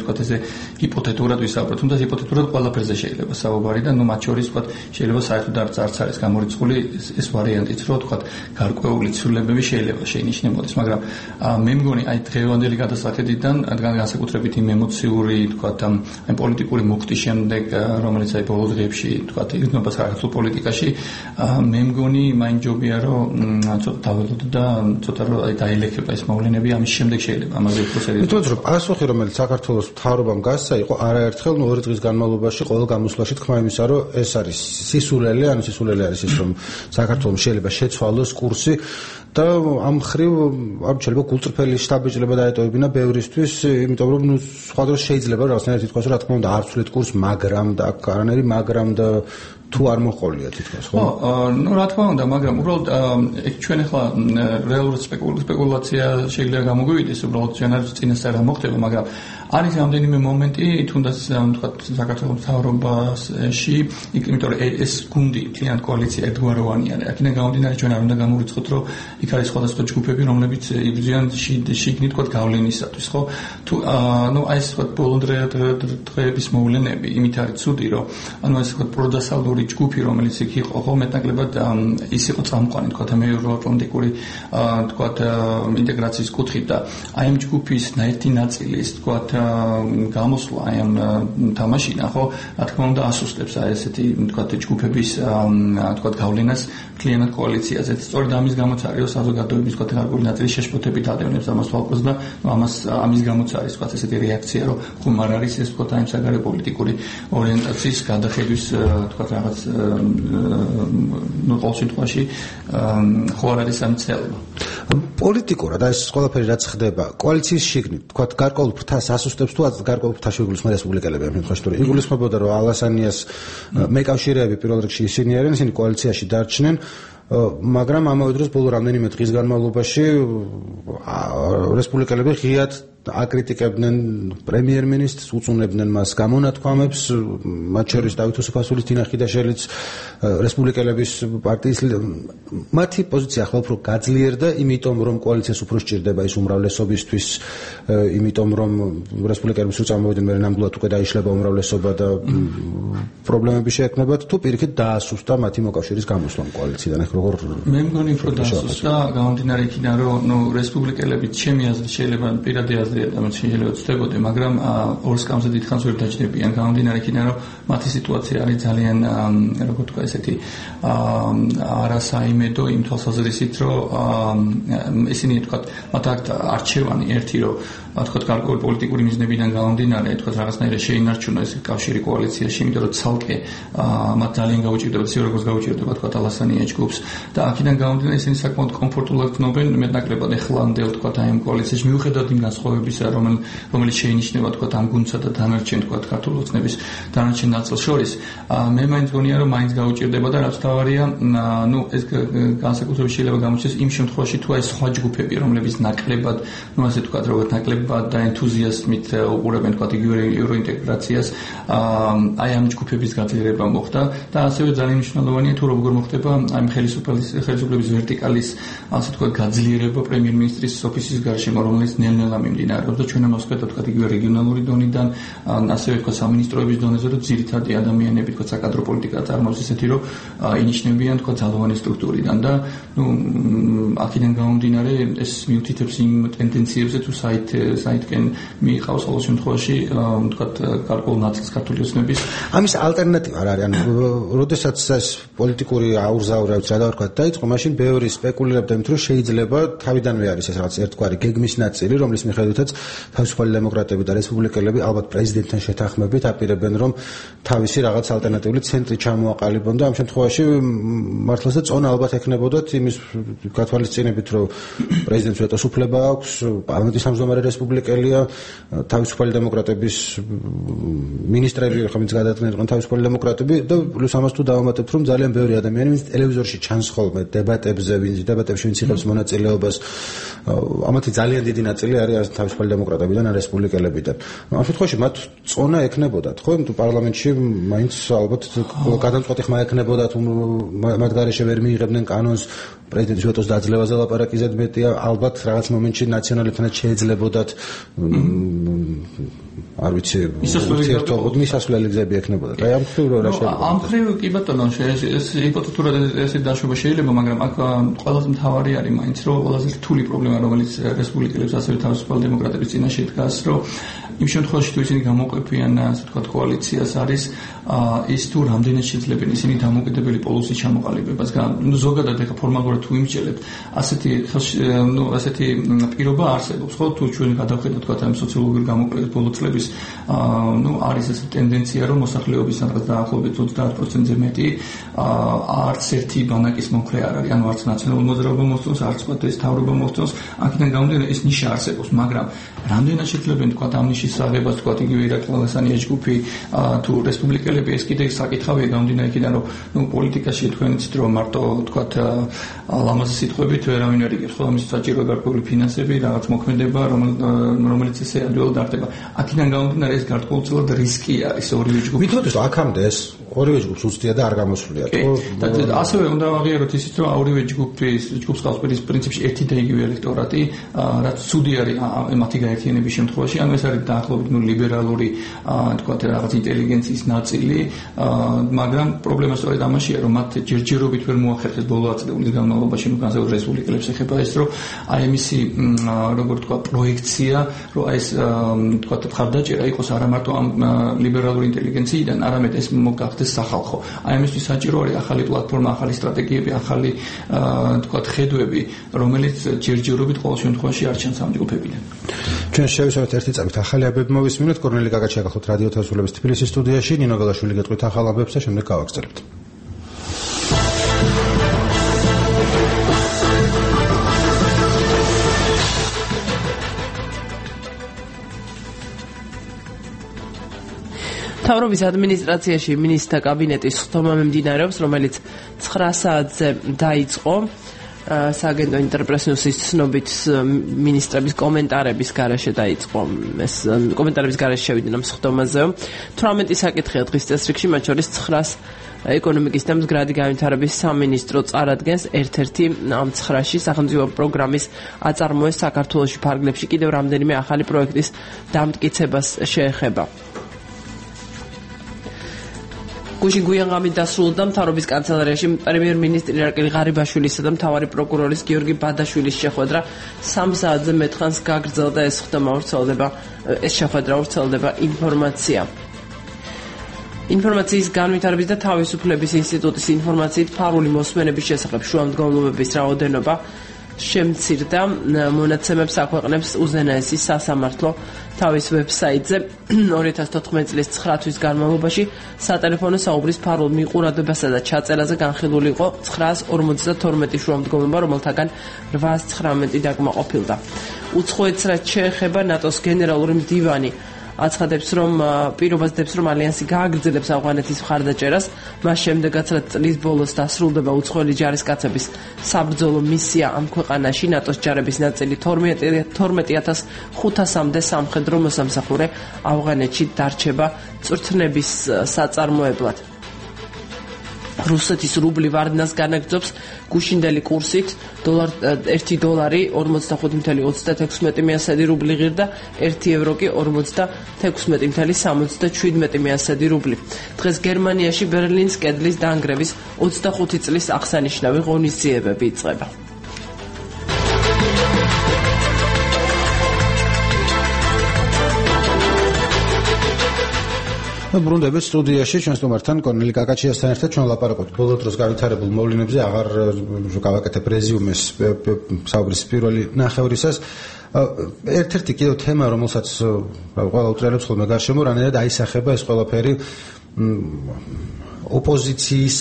თქვა ესე ჰიპოთეტურად ვისაუბროთ, თუმცა ჰიპოთეტურად ყველაფერზე შეიძლება საუბარი და ნუ მათ შორის თქვა შეიძლება საერთოდ არც არც არის გამორიცხული ეს ვარიანტიც, რომ თქვა გარკვეული ცვლილებები შეიძლება შეინიშნებოდეს, მაგრამ მე მგონი აი დღევანდელი გადასახადიდან განსაკუთრებით იმ ემოციური თქვა აი პოლიტიკური მუხტის შემდეგ, რომელიც აი ბოლო დღეებში თქვა იგნობა საქართველოს პოლიტიკაში, მე მგონი მაინჯობია რომ ცოტა დაველოდო და ცოტა რომ აი დაილექება ეს მოვლენები, ამის შემდეგ შეიძლება ამაზე უფრო სერიოზულად. თუმცა რომ პასუხი რომელიც საქართველოს მთავრობამ გასცა იყო არაერთხელ ნუ ორი დღის განმავლობაში ყოველ გამოსვლაში თქვა იმისა რომ ეს არის სისულელე, ანუ სისულელე არის ის რომ საქართველოს შეიძლება შეცვალოს კურსი და ამ ხრივ არ შეიძლება გულწრფელი შტაბი შეიძლება დაეტოვებინა ბევრისთვის, იმიტომ რომ ნუ სხვა დროს შეიძლება რაღაცნაირად ითქვას რომ რა თქმა უნდა არ ვცვლით კურსს, მაგრამ და აქ არანაირი მაგრამ და თუ არ მოყოლია თითქოს ხო? ხო, ну რა თქმა უნდა, მაგრამ უბრალოდ ეგ ჩვენ ახლა რეალური სპეკულაცია შეიძლება გამოგვივიდეს, უბრალოდ ჩვენ არ წინასწარ რა მოხდება, მაგრამ არის რამდენიმე მომენტი, თუნდაც თქვა საქართველოს მთავრობაში, იმიტომ რომ ეს გუნდი მთლიან კოალიცია ერთგვაროვანი არის. აქედან გამომდინარე ჩვენ არ უნდა გამოვიწყოთ, რომ იქ არის სხვადასხვა ჯგუფები, რომლებიც იბრძვიან შიგნით თქვა გავლენისათვის, ხო? თუ ну აი ეს თქვა ბოლო დღეების მოვლენები იმით არის ცუდი, რომ ანუ ეს თქვა პროდასალური ჯგუფი, რომელიც იქ იყო, ხო, მეტნაკლებად ის იყო წამყვანი, თქვა ამ ევროატლანტიკური თქვა ინტეგრაციის კუთხით და აი ამ ჯგუფის ერთი ნაწილის თქვა გამოსვლა აი ამ თამაშიდან, ხო, რა თქმა უნდა ასუსტებს აი ესეთი თქვა ჯგუფების თქვა გავლენას მთლიანად კოალიციაზე. სწორედ ამის გამოც არის რომ საზოგადოების თქვა გარკვეული ნაწილი შეშფოთებით ადევნებს ამას თვალყოს და ამას ამის გამოც არის თქვა ესეთი რეაქცია, რომ ხომ არ არის ეს თქვა აი საგარეო პოლიტიკური ორიენტაციის გადახედვის თქვა რაღაც ნუ ყოველ შემთხვევაში ხო არ არის ამ ცელმა. პოლიტიკურად ეს ყველაფერი რაც ხდება კოალიციის შიგნით, თქვა გარკვეულ ფრთას ასუსტებს თუ გარკვეულ ფრთას იგულისხმება რესპუბლიკელები ამ შემთხვევაში, თუ იგულისხმებოდა რომ ალასანიას მეკავშირეები პირველ რიგში ისინი არიან, ისინი კოალიციაში დარჩნენ, მაგრამ ამავე დროს ბოლო რამდენიმე დღის განმავლობაში რესპუბლიკელები ღიად აკრიტიკებდნენ პრემიერ-მინისტრს, უწუნებდნენ მას გამონათქვამებს, მათ შორის დავით უსუფაშვილის, თინა ხიდაშელიც, რესპუბლიკელების პარტიის მათი პოზიცია ახლა უფრო გაძლიერდა, იმიტომ რომ კოალიციას უფრო სჭირდება ის უმრავლესობისთვის, იმიტომ რომ რესპუბლიკელების რო წამოვიდნენ, მე ნამდვილად უკვე დაიშლება უმრავლესობა და პრობლემები შეექმნებათ, თუ პირიქით დაასუსტა მათი მოკავშირის გამოსვლა კოალიციიდან, ახლა როგორ მე მგონი რომ დაასუსტა, გამომდინარე იქიდან რომ ნუ რესპუბლიკელები ჩემი აზრით შეიძლება პირადი ამაც შეიძლება ვწდებოდი, მაგრამ ორ სკამზე დიდხანს ვერ დაჭდებიან. გამომდინარე იქიდან, რომ მათი სიტუაცია არის ძალიან, როგორ თქვა, ესეთი არასაიმედო იმ თვალსაზრისით, რომ ისინი თქვა, მათ აქ არჩევანი ერთი, რომ თქვა გარკვეული პოლიტიკური მიზნებიდან გამომდინარე, თქვა რაღაცნაირად შეინარჩუნა ეს კავშირი კოალიციაში, იმიტომ რომ ცალკე მათ ძალიან გაუჭირდება, ისე როგორც გაუჭირდება თქვა ალასანია ჯგუფს და აქედან გამომდინარე ისინი საკმაოდ კომფორტულად გრძნობენ მეტნაკლებად ეხლანდელ თქვა აი ამ კოალიციაში მიუხედავად იმ განსხვავებისა, რომელიც შეინიშნება თქვა ამ გუნდსა და დანარჩენ თქვა ქართულ ოცნების დანარჩენ ნაწილს შორის. მე მაინც გონია რომ მაინც გაუჭირდება და რაც თავარია, ნუ ეს განსაკუთრებით შეიძლება გამოჩნდეს იმ შემთხვევაში, თუ აი სხვა ჯგუფები, რომლებიც ნაკლებად, ნუ ასე თქვა, როგორც ნაკლებად და ენთუზიაზმით უყურებენ თქვა იგივე ევროინტეგრაციას, აი ამ ჯგუფების გაძლიერება მოხდა და ასევე ძალიან მნიშვნელოვანია თუ როგორ მოხდება აი ხელისუფლების ხელისუფლების ვერტიკალის ასე თქვა გაძლიერება პრემიერ-მინისტრის ოფისის გარშემო, რომელიც ნელ-ნელა მიმდინარეობს და ჩვენ ამას ვხედავთ თქვა იგივე რეგიონალური დონიდან, ასევე თქვა სამინისტროების დონეზე, რომ ძირითადი ადამიანები თქვა საკადრო პოლიტიკა წარმოებს ისეთი, რომ ინიშნებიან თქვა ძალოვანი სტრუქტურიდან და ნუ აქედან გამომდინარე ეს მიუთითებს იმ ტენდენციებზე თუ საით საითკენ მიიყავს ყოველ შემთხვევაში თქვა გარკვეულ ნაწილს ქართული ოცნების. ამის ალტერნატივა არ არის, ანუ როდესაც ეს პოლიტიკური აურზაურებიც რა დავარქვათ დაიწყო, მაშინ ბევრი სპეკულირებდა იმით, რომ შეიძლება თავიდანვე არის ეს რაღაც ერთგვარი გეგმის ნაწილი, რომლის მიხედვითაც თავისუფალი დემოკრატები და რესპუბლიკელები ალბათ პრეზიდენტთან შეთანხმებით აპირებენ, რომ თავისი რაღაც ალტერნატიული ცენტრი ჩამოაყალიბონ და ამ შემთხვევაში მართლაც და წონა ალბათ ექნებოდათ იმის გათვალისწინებით, რომ პრეზიდენტს ვეტოს უფლება აქვს, პარლამენტის თავმჯდომარე რესპუბლიკელია, თავისუფალი დემოკრატების მინისტრები ხომ გადადგნენ იყვნენ თავისუფალი დემოკრატები და პლუს ამას თუ დავამატებთ, რომ ძალიან ბევრი ადამიანი, ვინც ტელევიზორში ჩანს ხოლმე დებატებზე, ვინც დებატებში ვინც იღებს მონაწილეობას, ამათი ძალიან დიდი ნაწილი არის თავისუფალი დემოკრატებიდან ან რესპუბლიკელებიდან. ამ შემთხვევაში მათ წონა ექნებოდათ, ხო? თუ პარლამენტში მაინც ალბათ გადამწყვეტი ხმა ექნებოდათ, მათ გარეშე ვერ მიიღებდნენ კანონს, პრეზიდენტის ვეტოს დაძლევაზე ლაპარაკიზად მეტია, ალბათ რაღაც მომენტში ნაციონალებთანაც შეეძლებოდათ არ ვიცი, ურთიერთობები, მისასვლელი გზები ექნებოდა. აი ამ მხრივ რა შეიძლება. ამ მხრივ კი ბატონო, ეს ჰიპოთეტურად ეს დაშვება შეიძლება, მაგრამ აქ ყველაზე მთავარი არის მაინც, რომ ყველაზე რთული პრობლემა, რომელიც რესპუბლიკელებს ასევე თავისუფალ დემოკრატების წინაშე დგას, რომ იმ შემთხვევაში თუ ისინი გამოყოფიან, ასე ვთქვათ, კოალიციას არის ის თუ რამდენად შეძლებენ ისინი დამოუკიდებელი პოლუსის ჩამოყალიბებას. ნუ ზოგადად ეხა ფორმალურად თუ იმსჯელებთ, ასეთი ნუ ასეთი პირობა არსებობს, ხო? თუ ჩვენ გადავხედოთ თქვათ ამ სოციოლოგიური გამოკვლევის ბოლო წლების, ნუ არის ეს ტენდენცია, რომ მოსახლეობის რაღაც დაახლოებით ოცდაათ პროცენტზე მეტი არც ერთი ბანაკის მომხრე არ არის, ანუ არც ნაციონალურ მოძრაობა მოსწონს, არც თქვათ ეს თავრობა მოსწონს. აქედან გამომდინარე ეს ნიშა არსებობს, მაგრამ რამდენად შეძლებენ თქვათ ამ ნიშის აღებას, თქვათ იგივე ირაკლი ალასანიას ჯგუფი თუ რესპუბლიკელები, ეს კიდე საკითხავია გამომდინარე იქიდან, რომ ნუ პოლიტიკაში თქვენ იცით, რომ მარტო თქვათ ლამაზი სიტყვებით ვერავინ არ იგებს, ხო, ამის საჭიროა გარკვეული ფინანსები, რაღაც მოქმედება, რომელიც ესე ადვილად არტება. აქედან გამომდინარე ეს გარკვეულწილად რისკი არის ორივე ჯგუფის. ვითომ აქამდე ეს ორივე ჯგუფს უცდია და არ გამოსვლია. და ასევე უნდა აღიაროთ ისიც, რომ ორივე ჯგუფის ჯგუფს ყავს პრინციპში ერთი და იგივე ელექტორატი, რაც ცუდი არის მათი გაერთიანების შემთხვევაში, ანუ ეს არის დაახლოებით ნუ ლიბერალური, თქვათ რაღაც ინტელიგენციის ნაწილი, მაგრამ პრობლემა სწორედ ამაშია, რომ მათ ჯერჯერობით ვერ მოახერხეს ბოლო ათწლეულის განმავლობაში, ნუ განსაკუთრებით რესპუბლიკელებს ეხება ეს, რომ აი ამისი როგორ თქვა პროექცია, რომ აი ეს თქვათ მხარდაჭერა იყოს არა მარტო ამ ლიბერალური ინტელიგენციიდან, არამედ ეს მოგახდეს სახალხო. აი ამისთვის საჭირო არის ახალი პლატფორმა, ახალი სტრატეგიები, ახალი თქვათ ხედვები, რომელიც ჯერჯერობით ყოველ შემთხვევაში არ ჩანს ამ ჯგუფებიდან. ჩვენ შევისწავლეთ ერთი წამით ახალი აბები მოვისმინოთ, კორნელი კაკაჩი ახალთ რადიო თავისუფლების თბილისის სტუდიაში, ნინო გალაშვილი გეტყვით ახალ აბებს და შემდეგ გავაგრძელებთ. მთავრობის ადმინისტრაციაში მინისტრთა კაბინეტის ხდომა მიმდინარეობს, რომელიც ცხრა საათზე დაიწყო. სააგენტო ინტერპრესიუსის ცნობით მინისტრების კომენტარების გარეშე დაიწყო. ეს კომენტარების გარეშე შევიდნენ ამ ხდომაზე. თვრამეტი საკითხია დღის წესრიგში, მათ შორის ცხრას ეკონომიკის და მზგრადი განვითარების სამინისტრო წარადგენს. ერთ-ერთი ამ ცხრაში სახელმწიფო პროგრამის აწარმოეს საქართველოში ფარგლებში კიდევ რამდენიმე ახალი პროექტის დამტკიცებას შეეხება. გუშინ გვიანღამით დასრულდა მთავრობის კანცელარიაში პრემიერ-მინისტრი ირაკლი ღარიბაშვილისა და მთავარი პროკურორის გიორგი ბადაშვილის შეხვედრა. სამ საათზე მეტხანს გაგრძელდა ეს ხდომა, ვრცელდება ეს შეხვედრა ვრცელდება ინფორმაცია. ინფორმაციის განვითარების და თავისუფლების ინსტიტუტის ინფორმაციით ფარული მოსმენების შესახებ შუამდგომლობების რაოდენობა შემცირდა. მონაცემებს აქვეყნებს უზენაესის სასამართლო თავის ვებსაიტზე. ორი ათას თოთხმეტი წლის ცხრა თვის განმავლობაში სატელეფონო საუბრის ფარულ მიყურებასა და ჩაწერაზე განხილული იყო ცხრაას ორმოცდათორმეტი შუამდგომლობა, რომელთაგან რვაას ცხრამეტი დაკმაყოფილდა. უცხოეთს რაც შეეხება, ნატოს გენერალური მდივანი აცხადებს, რომ პირობას დებს, რომ ალიანსი გააგრძელებს ავღანეთის მხარდაჭერას, მას შემდეგაც რაც წლის ბოლოს დასრულდება უცხოელი ჯარისკაცების საბრძოლო მისია ამ ქვეყანაში. ნატოს ჯარების ნაწილი თორმეტი ათას ხუთასამდე სამხედრო მოსამსახურე ავღანეთში დარჩება წვრთნების საწარმოებლად. რუსეთის რუბლი ვარდნას განაგრძობს გუშინდელი კურსით, ერთი დოლარი ორმოცდახუთი წუთი ოცდათექვსმეტი რუბლი ღირდა, ერთი ევრო კი ორმოცდათექვსმეტი წუთი სამოცდაშვიდმეტი რუბლი. დღეს გერმანიაში ბერლინის კედლის დაანგრევის ოცდახუთი წლის აღსანიშნავი ღონისძიებები იწყება. ბრუნდებით სტუდიაში ჩვენს სტუმართან კორნელი კაკაჩიასთან ერთად ჩვენ ლაპარაკობთ ბოლო დროს განვითარებულ მოვლენებზე, აღარ გავაკეთებ რეზიუმეს საუბრის პირველი ნახევრისას. ერთ-ერთი კიდევ თემა, რომელსაც ყველა უტრიალებს ხოლმე გარშემო, რანაირად აისახება ეს ყველაფერი ოპოზიციის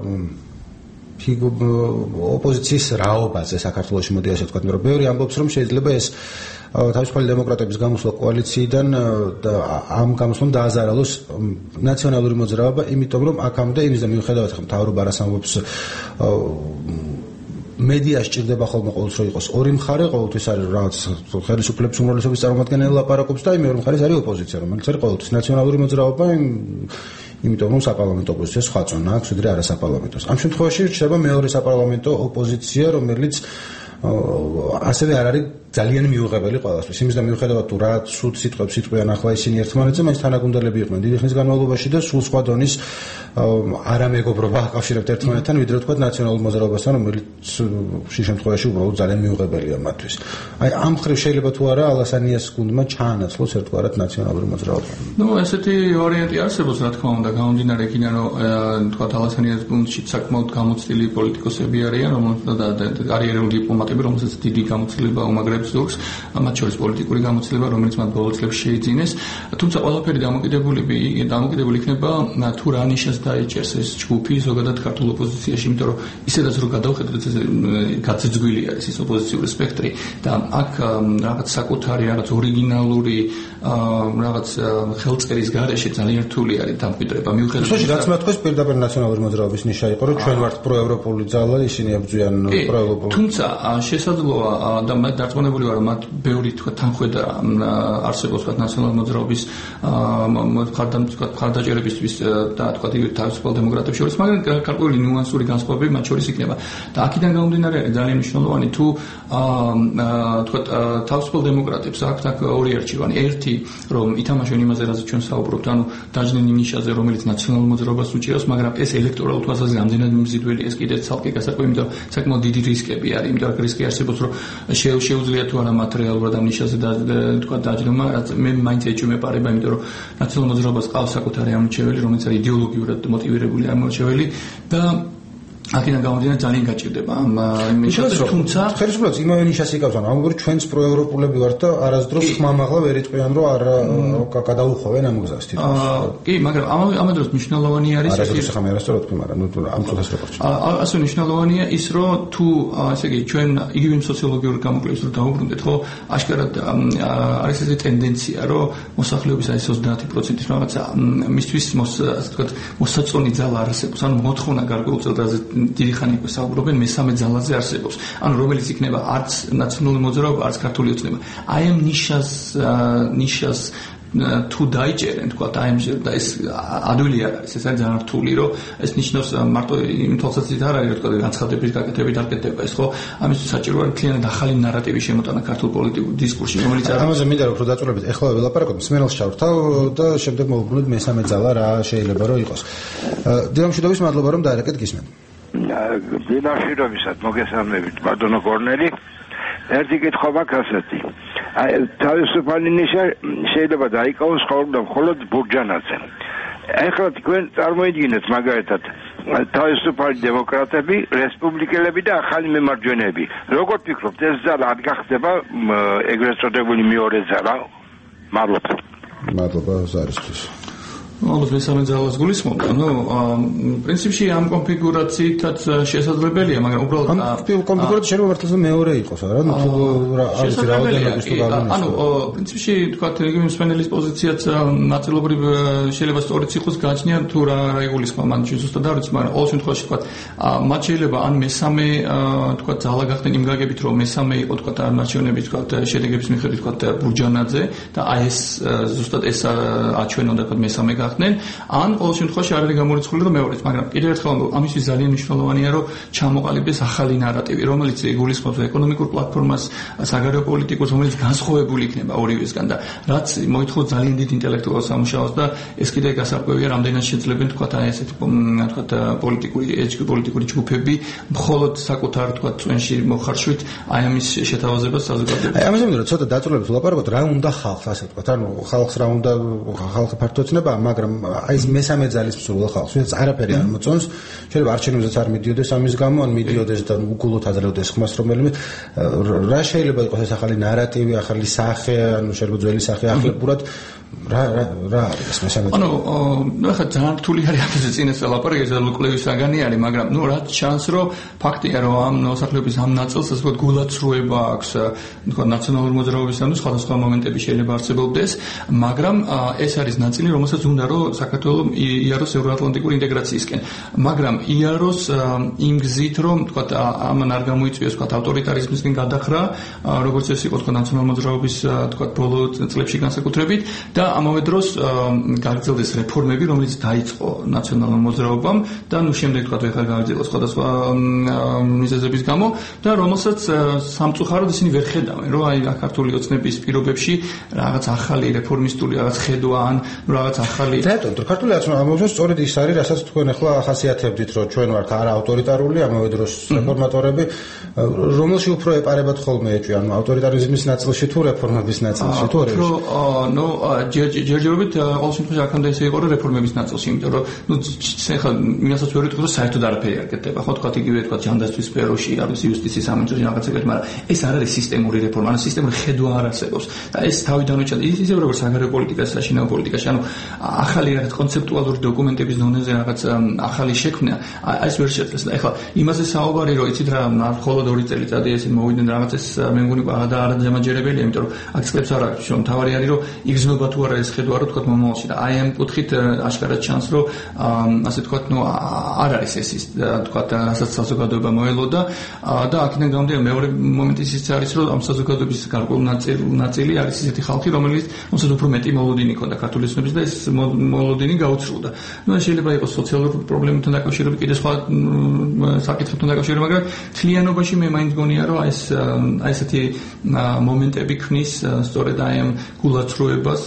ოპოზიციის რაობაზე საქართველოში, მოდი ასე ვთქვათ, რომ ბევრი ამბობს, რომ შეიძლება ეს თავისუფალი დემოკრატების გამოსვლა კოალიციიდან და ამ გამოსვლამ დააზარალოს ნაციონალური მოძრაობა, იმიტომ რომ აქამდე იმის და მიუხედავად ხომ მთავრობა რას ამბობს, მედია სჭირდება ხოლმე ყოველთვის რომ იყოს ორი მხარე, ყოველთვის არის რაღაც ხელისუფლების უმრავლესობის წარმომადგენელი ლაპარაკობს და მეორე მხარეს არის ოპოზიცია, რომელიც არის ყოველთვის ნაციონალური მოძრაობა, იმიტომ რომ საპარლამენტო ოპოზიციას სხვა წონა აქვს ვიდრე არასაპარლამენტოს. ამ შემთხვევაში რჩება მეორე საპარლამენტო ოპოზიცია, რომელიც ასევე არ არის ძალიან მიუღებელი ყველასთვის. იმის და მიუხედავად თუ რა სულ სიტყვებს იტყვიან ახლა ისინი ერთმანეთზე, მაინც თანაგუნდელები იყვნენ დიდი ხნის განმავლობაში და სულ სხვა დონის არამეგობრობა აკავშირებთ ერთმანეთთან, ვიდრე თქვა ნაციონალურ მოძრაობასთან, რომელიც შე შემთხვევაში უბრალოდ ძალიან მიუღებელია მათთვის. აი ამ მხრივ შეიძლება თუ არა ალასანიას გუნდმა ჩაანაცვლოს ერთგვარად ნაციონალური მოძრაობა. ნუ ესეთი ვარიანტი არსებობს, რა თქმა უნდა, გამომდინარე იქიდან, რომ თქვა ალასანიას გუნდში საკმაოდ გამოცდილი პოლიტიკოსები არიან, რომელთაც კარიერული დიპლომატები, რომელსაც დიდი გამოცდილება უმაგრებს ზოგს, მათ შორის პოლიტიკური გამოცდილება, რომელიც მათ ბოლო წლებში შეიძინეს. თუმცა ყველაფერი დამოკიდებული დამოკიდებული იქნება თუ რა ნიშანს დაიჭერს ეს ჯგუფი ზოგადად ქართულ ოპოზიციაში, იმიტომ რომ ისედაც რომ გადავხედოთ, გაწეძგვილი არის ეს ოპოზიციური სპექტრი და აქ რაღაც საკუთარი, რაღაც ორიგინალური რაღაც ხელწერის გარეშე ძალიან რთული არის დამკვიდრება. მიუხედავად იმისა, რაც მათ თქოს პირდაპირ ნაციონალური მოძრაობის ნიშა იყო, რომ ჩვენ ვართ პროევროპული ძალა, ისინი ებრძვიან პროევროპულ. თუმცა შესაძლოა და მე დარწმუნებული ვარ, რომ მათ ბევრი თქვა თანხმდება არსებობს თქვა ნაციონალური მოძრაობის მხარდაჭერებისთვის და თქვა თავისუფალ დემოკრატებს შორის, მაგრამ გარკვეული ნიუანსური განსხვავებები მათ შორის იქნება. და აქედან გამომდინარე ძალიან მნიშვნელოვანი თუ თქვა თავისუფალ დემოკრატებს აქვთ აქ ორი არჩევანი. ერთი, რომ ითამაშონ იმაზე, რაზეც ჩვენ საუბრობთ, ანუ დაჯდნენ ნიშაზე, რომელიც ნაციონალურ მოძრაობას უჭირავს, მაგრამ ეს ელექტორალურ თვალსაზრისით რამდენად მიმზიდველი, ეს კიდე ცალკე გასაკვირი, იმიტომ რომ საკმაოდ დიდი რისკები არის, იმიტომ რომ რისკი არსებობს, რომ შეუძლია თუ არა მათ რეალურად ამ ნიშაზე და თქვა დაჯდომა, რაც მე მაინც ეჭვმეპარება, იმიტომ რომ ნაციონალურ მოძრაობას ყავს საკუთარი ამორჩეველი, რომელიც არის იდეოლოგიურად მოტივირებული ამორჩეველი და აქედან გამომდინარე ძალიან გაჭირდება ამ იმისათვის, თუმცა ხელისუფლებას იმავე ნიშას იკავს, ანუ ამბობენ ჩვენც პროევროპულები ვართ და არასდროს ხმამაღლა ვერ იტყვიან, რომ არ გადაუხოვენ ამ გზას თვითონ. კი, მაგრამ ამ დროს მნიშვნელოვანი არის არასდროს ხა მე არასდროს ვთქვი, მაგრამ ნუ ამ წუთას რო ყოფილი. ასე მნიშვნელოვანია ის, რომ თუ ესე იგი ჩვენ იგივე სოციოლოგიური გამოკვლევის რო დავუბრუნდეთ, ხო, აშკარად არის ესეთი ტენდენცია, რომ მოსახლეობის აი ოცდაათი პროცენტის რაღაცა მისთვის ასე ვთქვათ მოსაწონი ძალა არსებობს, ანუ მოთხოვნა გარკვეულ წელიწადზე დიდი ხანი უკვე საუბრობენ მესამე ძალაზე არსებობს. ანუ რომელიც იქნება არც ნაციონალური მოძრაობა, არც ქართული ოცნება. აი ამ ნიშას ნიშას თუ დაიჭერენ, თქვა, აი და ეს ადვილი არ არის, ეს არის ძალიან რთული, რომ ეს ნიშნავს მარტო იმ თვალსაზრისით არ არის, თქვა, განცხადების გაკეთებით არ კეთდება ეს, ხო? ამისთვის საჭირო არის მთლიანად ახალი ნარატივი შემოტანა ქართულ პოლიტიკურ დისკურსში, რომელიც არ ამაზე მინდა რომ დაწურებით, ეხლა ველაპარაკობთ, სმენელს ჩავრთავ და შემდეგ მოვუბრუნოთ მესამე ძალა რა შეიძლება რომ იყოს. დილამშვიდობის მადლობა რომ დაერეკეთ გისმენთ. დილამშვიდობისად მოგესალმებით, ბატონო კორნელი. ერთი კითხვა მაქვს ასეთი. თავისუფალი ნიშა შეიძლება დაიკავოს მხოლოდ ბურჯანაძე. ეხლა თქვენ წარმოიდგინეთ მაგალითად თავისუფალი დემოკრატები, რესპუბლიკელები და ახალი მემარჯვენეები. როგორ ფიქრობთ, ეს ძალა არ გახდება ეგრეთ წოდებული მეორე ძალა? მადლობა. მადლობა ზარისთვის. ალბათ მესამე ძალას გულისხმობ. ანუ პრინციპში ამ კონფიგურაციითაც შესაძლებელია, მაგრამ უბრალოდ ამ კონფიგურაცია შეიძლება მართლაც მეორე იყოს, არა? ნუ რა არის რაოდენობის თუ გავლენა. ანუ პრინციპში თქვა რეგიონის მსმენელის პოზიციაც ნაწილობრივ შეიძლება სწორიც იყოს გაჩნია თუ რა რა იგულისხმება, მან ზუსტად არ ვიცი, მაგრამ ყოველ შემთხვევაში თქვა მათ შეიძლება ან მესამე თქვა ძალა გახდნენ იმ გაგებით, რომ მესამე იყო თქვა არჩევნების თქვა შედეგების მიხედვით თქვა ბურჯანაძე და აი ეს ზუსტად ეს აჩვენონდა თქვა მესამე ან ყოველ შემთხვევაში არ არის გამორიცხული რომ მეორეც, მაგრამ კიდევ ერთხელ ამისთვის ძალიან მნიშვნელოვანია რომ ჩამოყალიბდეს ახალი ნარატივი, რომელიც იგულისხმობს ეკონომიკურ პლატფორმას, საგარეო პოლიტიკას, რომელიც განსხვავებული იქნება ორივესგან და რაც მოითხოვს ძალიან დიდ ინტელექტუალურ სამუშაოს და ეს კიდე გასარკვევია, რამდენად შეძლებენ თქვა აი ესეთი თქვა პოლიტიკური პოლიტიკური ჯგუფები მხოლოდ საკუთარ თქვა წვენში მოხარშვით აი ამის შეთავაზებას საზოგადოებაში. აი ამაზე მინდა ცოტა დაწვრილებით ვლაპარაკოთ, რა უნდა ხალხს, ასე ვთქვათ, ანუ ხალხს რა უნდა ხალხი ფართო ცნება, მაგრამ აი ეს მესამე ძალის მსურველ ხალხს, ვინც არაფერი არ მოწონს, შეიძლება არჩევნებზეც არ მიდიოდეს ამის გამო, ან მიდიოდეს და უგულოდ აძლევდეს ხმას რომელიმე, რა შეიძლება იყოს ეს ახალი ნარატივი, ახალი სახე, ანუ შეიძლება ძველი სახე ახლებურად რა რა რა არის მესამე ანუ ნუ ახლა ძალიან რთული არის ამაზე წინას ლაპარაკი, ეს კლევის საგანი არის, მაგრამ ნუ რაც ჩანს, რომ ფაქტია, რომ ამ მოსახლეობის ამ ნაწილს ასე ვთქვათ გულაცრუება აქვს, თქვა ნაციონალური მოძრაობისამაც სხვადასხვა მომენტები შეიძლება არსებობდეს, მაგრამ ეს არის ნაწილი, რომელსაც უნდა რომ საქართველოს იაროს ევროატლანტიკური ინტეგრაციისკენ, მაგრამ იაროს იმ გზით, რომ თქვა ამან არ გამოიწვიოს თქვა ავტორიტარიზმისკენ გადახრა, როგორც ეს იყო თქვა ნაციონალური მოძრაობის თქვა ბოლო წლებში განსაკუთრებით და და ამავე დროს გაგრძელდეს რეფორმები, რომელიც დაიწყო ნაციონალურ მოძრაობამ და ნუ შემდეგ თქვა ეხლა გავიწყო სხვადასხვა მიზეზების გამო და რომელსაც სამწუხაროდ ისინი ვერ ხედავენ, რომ აი ქართული ოცნების პირობებში რაღაც ახალი რეფორმისტული რაღაც ხედვა ან რაღაც ახალი დატომ ქართული ოცნება ამბობს სწორედ ის არის, რასაც თქვენ ახლა ახასიათებდით, რომ ჩვენ ვართ არა ავტორიტარული, ამავე დროს რეფორმატორები, რომელში უფრო ეპარებათ ხოლმე ეჭვი, ანუ ავტორიტარიზმის ნაწილში თუ რეფორმების ნაწილში თუ არა? ნუ ჯერჯერობით ყოველ შემთხვევაში აქამდე ესე იყო, რომ რეფორმების ნაწილში, იმიტომ რომ ნუ ახლა იმასაც ვერ ვიტყვი, რომ საერთოდ არაფერი არ კეთდება. ხო თქვა იგივე თქვა ჯანდაცვის სფეროში, არის იუსტიციის სამინისტროში რაღაც ეგრეთ, მაგრამ ეს არ არის სისტემური რეფორმა, ანუ სისტემური ხედვა არ არსებობს. და ეს თავიდანვე ჩადა. ისე როგორც საგარეო პოლიტიკაში, საშინაო პოლიტიკაში, ანუ ახალი რაღაც კონცეპტუალური დოკუმენტების დონეზე რაღაც ახალი შექმნა, ეს ვერ შეძლეს. და ეხლა იმაზე საუბარი, რომ იცით რა, მხოლოდ ორი წელიწადი ესე მოვიდნენ რაღაცას, მე მგონი არა არადამაჯერებელია, იმიტომ რომ აქ წლებს არ აქვს, რომ თავარი არის, რომ იგრძნობა თუ არა ეს ხედვა, რომ თქვა მომავალში და აი ამ კუთხით აშკარად ჩანს, რომ ასე თქვა, ნუ არ არის ეს ის თქვა, რასაც საზოგადოება მოელოდა და აქედან გამომდინარე მეორე მომენტი ის არის, რომ ამ საზოგადოების გარკვეული ნაწილი არის ისეთი ხალხი, რომელიც რომელსაც უფრო მეტი მოლოდინი ჰქონდა ქართული ოცნების და ეს მოლოდინი გაუცრუდა. ნუ შეიძლება იყოს სოციალური პრობლემებთან დაკავშირებით, კიდე სხვა საკითხებთან დაკავშირებით, მაგრამ თლიანობაში მე მაინც გონია, რომ ეს აი ესეთი მომენტები ქმნის სწორედ აი ამ გულაცრუებას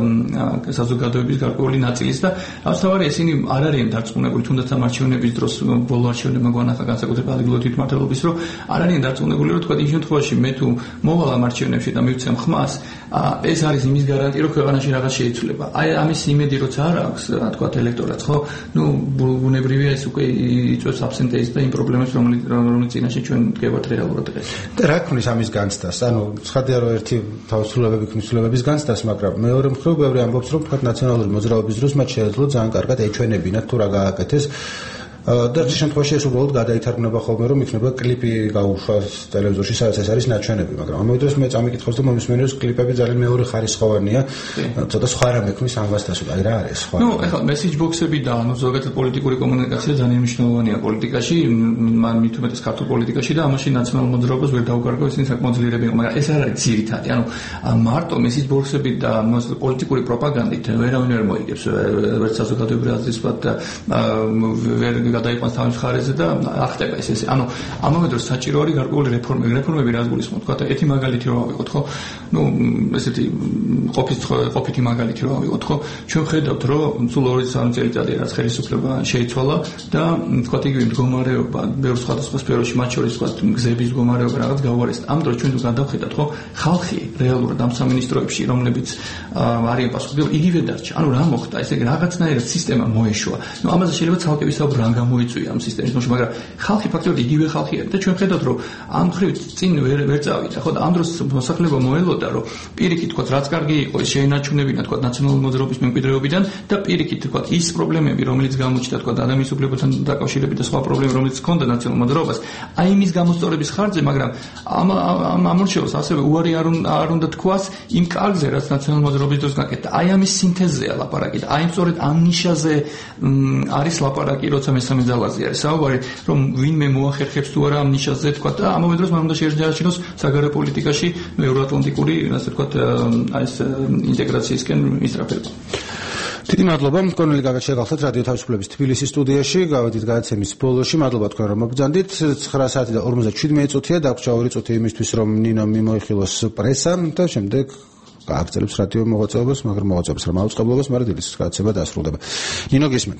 საზოგადოების გარკვეული ნაწილის და თავარი ისინი არ არიან დარწმუნებული, თუნდაც ამ არჩევნების დროს ბოლო არჩევნებმა გვანახა განსაკუთრებით ადგილობრივი თვითმმართველობის, რომ არ არიან დარწმუნებული, რომ თქვა იმ შემთხვევაში მე თუ მოვალ ამ არჩევნებში და მივცემ ხმას, ეს არის იმის გარანტია, რომ ქვეყანაში რაღაც შეიცვლება. აი ამის იმედი როცა არ აქვს, თქვა ელექტორატს, ხო? ნუ ბუნებრივია ეს უკვე იწვევს აბსენტეიზმს და იმ პრობლემებს, რომელიც რომელიც წინაშე ჩვენ დგებათ რეალურად დღეს. და რა ქმნის ამის განცდას? ანუ ცხადია, რომ ერთი თავისუფლებები ქმნის ცვლილებების განცდას, მაგრამ მეორე მხრივ ბევრი ამბობს, რომ თქვა ნაციონალური მოძრაობის დროს მათ შეეძლო ძალიან კარგად ეჩვენებინათ თუ რა გააკეთეს. და ამ შემთხვევაში ეს უბრალოდ გადაითარგმნება ხოლმე, რომ იქნება კლიპი გაუშვას ტელევიზორში, სადაც ეს არის ნაჩვენები, მაგრამ ამავე დროს მე წამიკითხავს და მომისმენია, რომ კლიპები ძალიან მეორე ხარისხოვანია, ცოტა სხვა რამე ქმნის ამას დასულ. აი რა არის სხვა? ნუ ეხლა მესეჯ ბოქსები და ანუ ზოგადად პოლიტიკური კომუნიკაცია ძალიან მნიშვნელოვანია პოლიტიკაში, მით უმეტეს ქართულ პოლიტიკაში და ამაში ნაციონალურ მოძრაობას ვერ დაუკარგავ, ისინი საკმაოდ ძლიერები იყო, მაგრამ ეს არ არის ძირითადი. ანუ მარტო მესეჯ ბოქსები და პოლიტიკური პროპაგანდით ვერავინ ვერ მოიგებს, ვერც საზოგადოებრივი აზრისვად და ვერ გადაიყვანს თავის ხარეზე და ახტება ეს ესე. ანუ ამავე დროს საჭირო არის გარკვეული რეფორმები, რეფორმები რაც გულისხმობ, თქვა და ერთი მაგალითი რომ ავიღოთ, ხო? ნუ ესეთი ყოფის ყოფითი მაგალითი რომ ავიღოთ, ხო? ჩვენ ხედავთ, რომ სულ ორი წელიწადია რაც ხელისუფლება შეიცვალა და თქვა იგივე მდგომარეობა ბევრ სხვადასხვა სფეროში, მათ შორის თქვა გზების მდგომარეობა რაღაც გაუარესდა. ამ დროს ჩვენ თუ გადავხედათ, ხო? ხალხი რეალურად ამ სამინისტროებში, რომლებიც არიან პასუხობრივი, იგივე დარჩა. ანუ რა მოხდა? ესე იგი რაღაცნაირად სისტემა მოეშვა. ნუ ამაზე შეიძლება ცალკე ვისაუბროთ, რა გამოიწვია ამ სისტემის მოშვა, მაგრამ ხალხი ფაქტობრივად იგივე ხალხია და ჩვენ ხედავთ, რომ ამ ხრივ წინ ვერ ვერ წავიდა, ხო და ამ დროს მოსახლეობა მოელოდა, რომ პირიქით თქვა რაც კარგი იყო, ის შეინარჩუნებინა თქვა ნაციონალური მოძრაობის მემკვიდრეობიდან და პირიქით თქვა ის პრობლემები, რომელიც გამოჩნდა თქვა ადამიანის უფლებებთან დაკავშირებით და სხვა პრობლემები, რომელიც ჰქონდა ნაციონალურ მოძრაობას, აი იმის გამოსწორების ხარჯზე, მაგრამ ამ ამ ამორჩევას ასევე უარი არ უნდა თქვას იმ კარგზე, რაც ნაციონალურ მოძრაობის დროს გაკეთდა. აი ამის სინთეზზეა ლაპარაკი და აი სწორედ ამ ნიშაზე არის ლაპარაკი, როცა მესამე ძალაზე არის საუბარი, რომ ვინმე მოახერხებს თუ არა ამ ნიშაზე თქვა და ამავე დროს მან უნდა შეერჯერაჩინოს საგარეო პოლიტიკაში ევროატლანტიკური, ასე თქვა, აი ეს ინტეგრაციისკენ ისწრაფება. დიდი მადლობა, კონელი გაგაჩია გახლავთ რადიო თავისუფლების თბილისის სტუდიაში, გავედით გადაცემის ბოლოში, მადლობა თქვენ რომ მოგბრძანდით. ცხრა საათი და ორმოცდაშვიდი წუთია, დაგვრჩა ორი წუთი იმისთვის, რომ ნინო მიმოიხილოს პრესა და შემდეგ გააგრძელებს რადიო მოღვაწეობას, მაგრამ მოღვაწეობს რა მაუწყებლობას, მაგრამ დილის გადაცემა დასრულდება. ნინო გისმენ.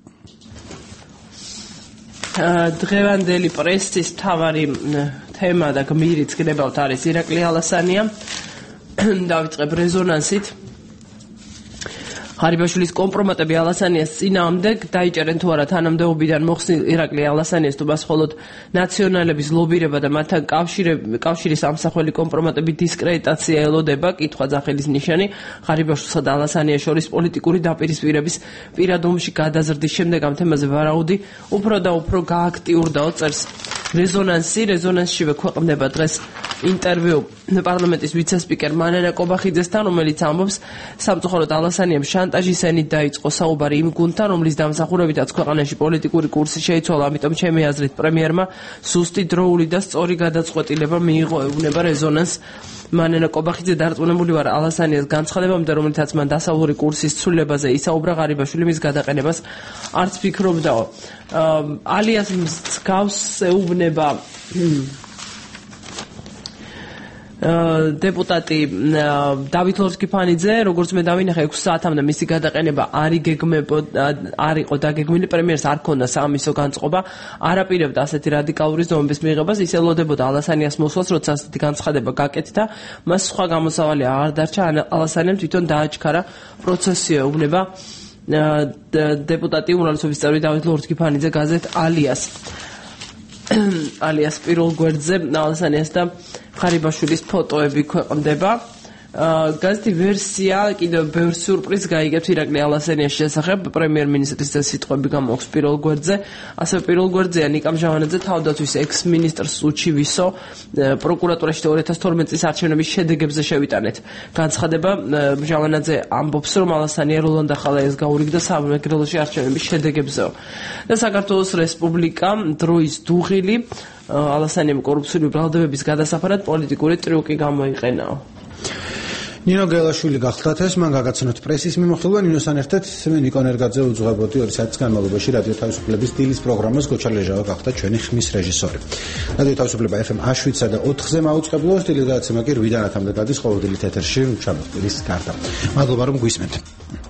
დღევანდელი პრესის მთავარი თემა და გმირიც გნებავთ არის ირაკლი ალასანია. დავიწყებ რეზონანსით. ხარიბაშვილის კომპრომატები ალასანიას წინააღმდეგ დაიჭერენ თუ არა თანამდებობიდან მოხსნილ ირაკლი ალასანიას თუ მას მხოლოდ ნაციონალების ლობირება და მათთან კავშირის ამსახველი კომპრომატები დისკრედიტაცია ელოდება, კითხვა ძახილის ნიშანი. ხარიბაშვილსა და ალასანიას შორის პოლიტიკური დაპირისპირების პირად ომში გადაზრდის შემდეგ ამ თემაზე ვარაუდი უფრო და უფრო გააქტიურდაო წერს რეზონანსი. რეზონანსშივე ქვეყნდება დღეს ინტერვიუ პარლამენტის ვიცე-სპიკერ მანენა კობახიძესთან, რომელიც ამბობს, სამწუხაროდ ალასანიამ შანტაჟის ენით დაიწყო საუბარი იმ გუნდთან, რომლის დამსახურებითაც ქვეყანაში პოლიტიკური კურსი შეიცვალა, ამიტომ ჩემი აზრით პრემიერმა სუსტი დროული და სწორი გადაწყვეტილება მიიღო, ეუბნება რეზონანს. მანენა კობახიძე დარწმუნებული ვარ ალასანიას განცხადებამდე, რომელიცაც მან დასავლური კურსის ცვლილებაზე ისაუბრა, ღარიბაშვილი მის გადაყენებას არც ფიქრობდაო. ალიას მსგავს ეუბნება დეპუტატი დავით ლორსკიფანიძე, როგორც მე დავინახე ექვსი საათამდე მისი გადაყენება არ იგეგმებოდა, არ იყო დაგეგმილი, პრემიერს არ ქონდა საამისო განწყობა, არ აპირებდა ასეთი რადიკალური ზომების მიღებას, ის ელოდებოდა ალასანიას მოსვლას, როცა ასეთი განცხადება გაკეთდა, მას სხვა გამოსავალი აღარ დარჩა, ალასანიამ თვითონ დააჩქარა პროცესიო, ეუბნება დეპუტატი უმრავლესობის წევრი დავით ლორსკიფანიძე გაზეთ ალიას. ალიას პირველ გვერდზე ალასანიას და ღარიბაშვილის ფოტოები ქვეყნდება. გაზეთი ვერსია კიდევ ბევრ სიურპრიზს გაიგებს ირაკლი ალასანიას შესახებ, პრემიერ-მინისტრის სიტყვები გამოაქვს პირველ გვერდზე, ასევე პირველ გვერდზეა ნიკამ ჟავანაძე თავდაცვის ექს-მინისტრს უჩივისო პროკურატურაში ორი ათას თორმეტი წლის არჩევნების შედეგებზე შევიტანეთ. განცხადება ჟავანაძე ამბობს, რომ ალასანია როლანდ ახალაიას გაურიგდა სამეგრელოში არჩევნების შედეგებზეო. და საქართველოს რესპუბლიკა დროის დუღილი ალასანიამ კორუფციული ბრალდებების გადასაფარად პოლიტიკური ტრიუკი გამოიყენაო. ნინო გელაშვილი გახლდათ ეს, მან გაგაცნოთ პრესის მიმოხილვა, ნინოსთან ერთად მე ნიკო ნერგაძე უძღვებოდი ორი საათის განმავლობაში რადიო თავისუფლების დილის პროგრამას, გოჩა ლეჟავა გახდა ჩვენი ხმის რეჟისორი. რადიო თავისუფლება ეფ ემ შვიდსა და ოთხზე მაუწყებლო, სტილის გადაცემა კი რვიდან ათამდე გადის ყოველდღიურად ეთერში ჩამოყრის გარდა. მადლობა რომ გვისმენთ.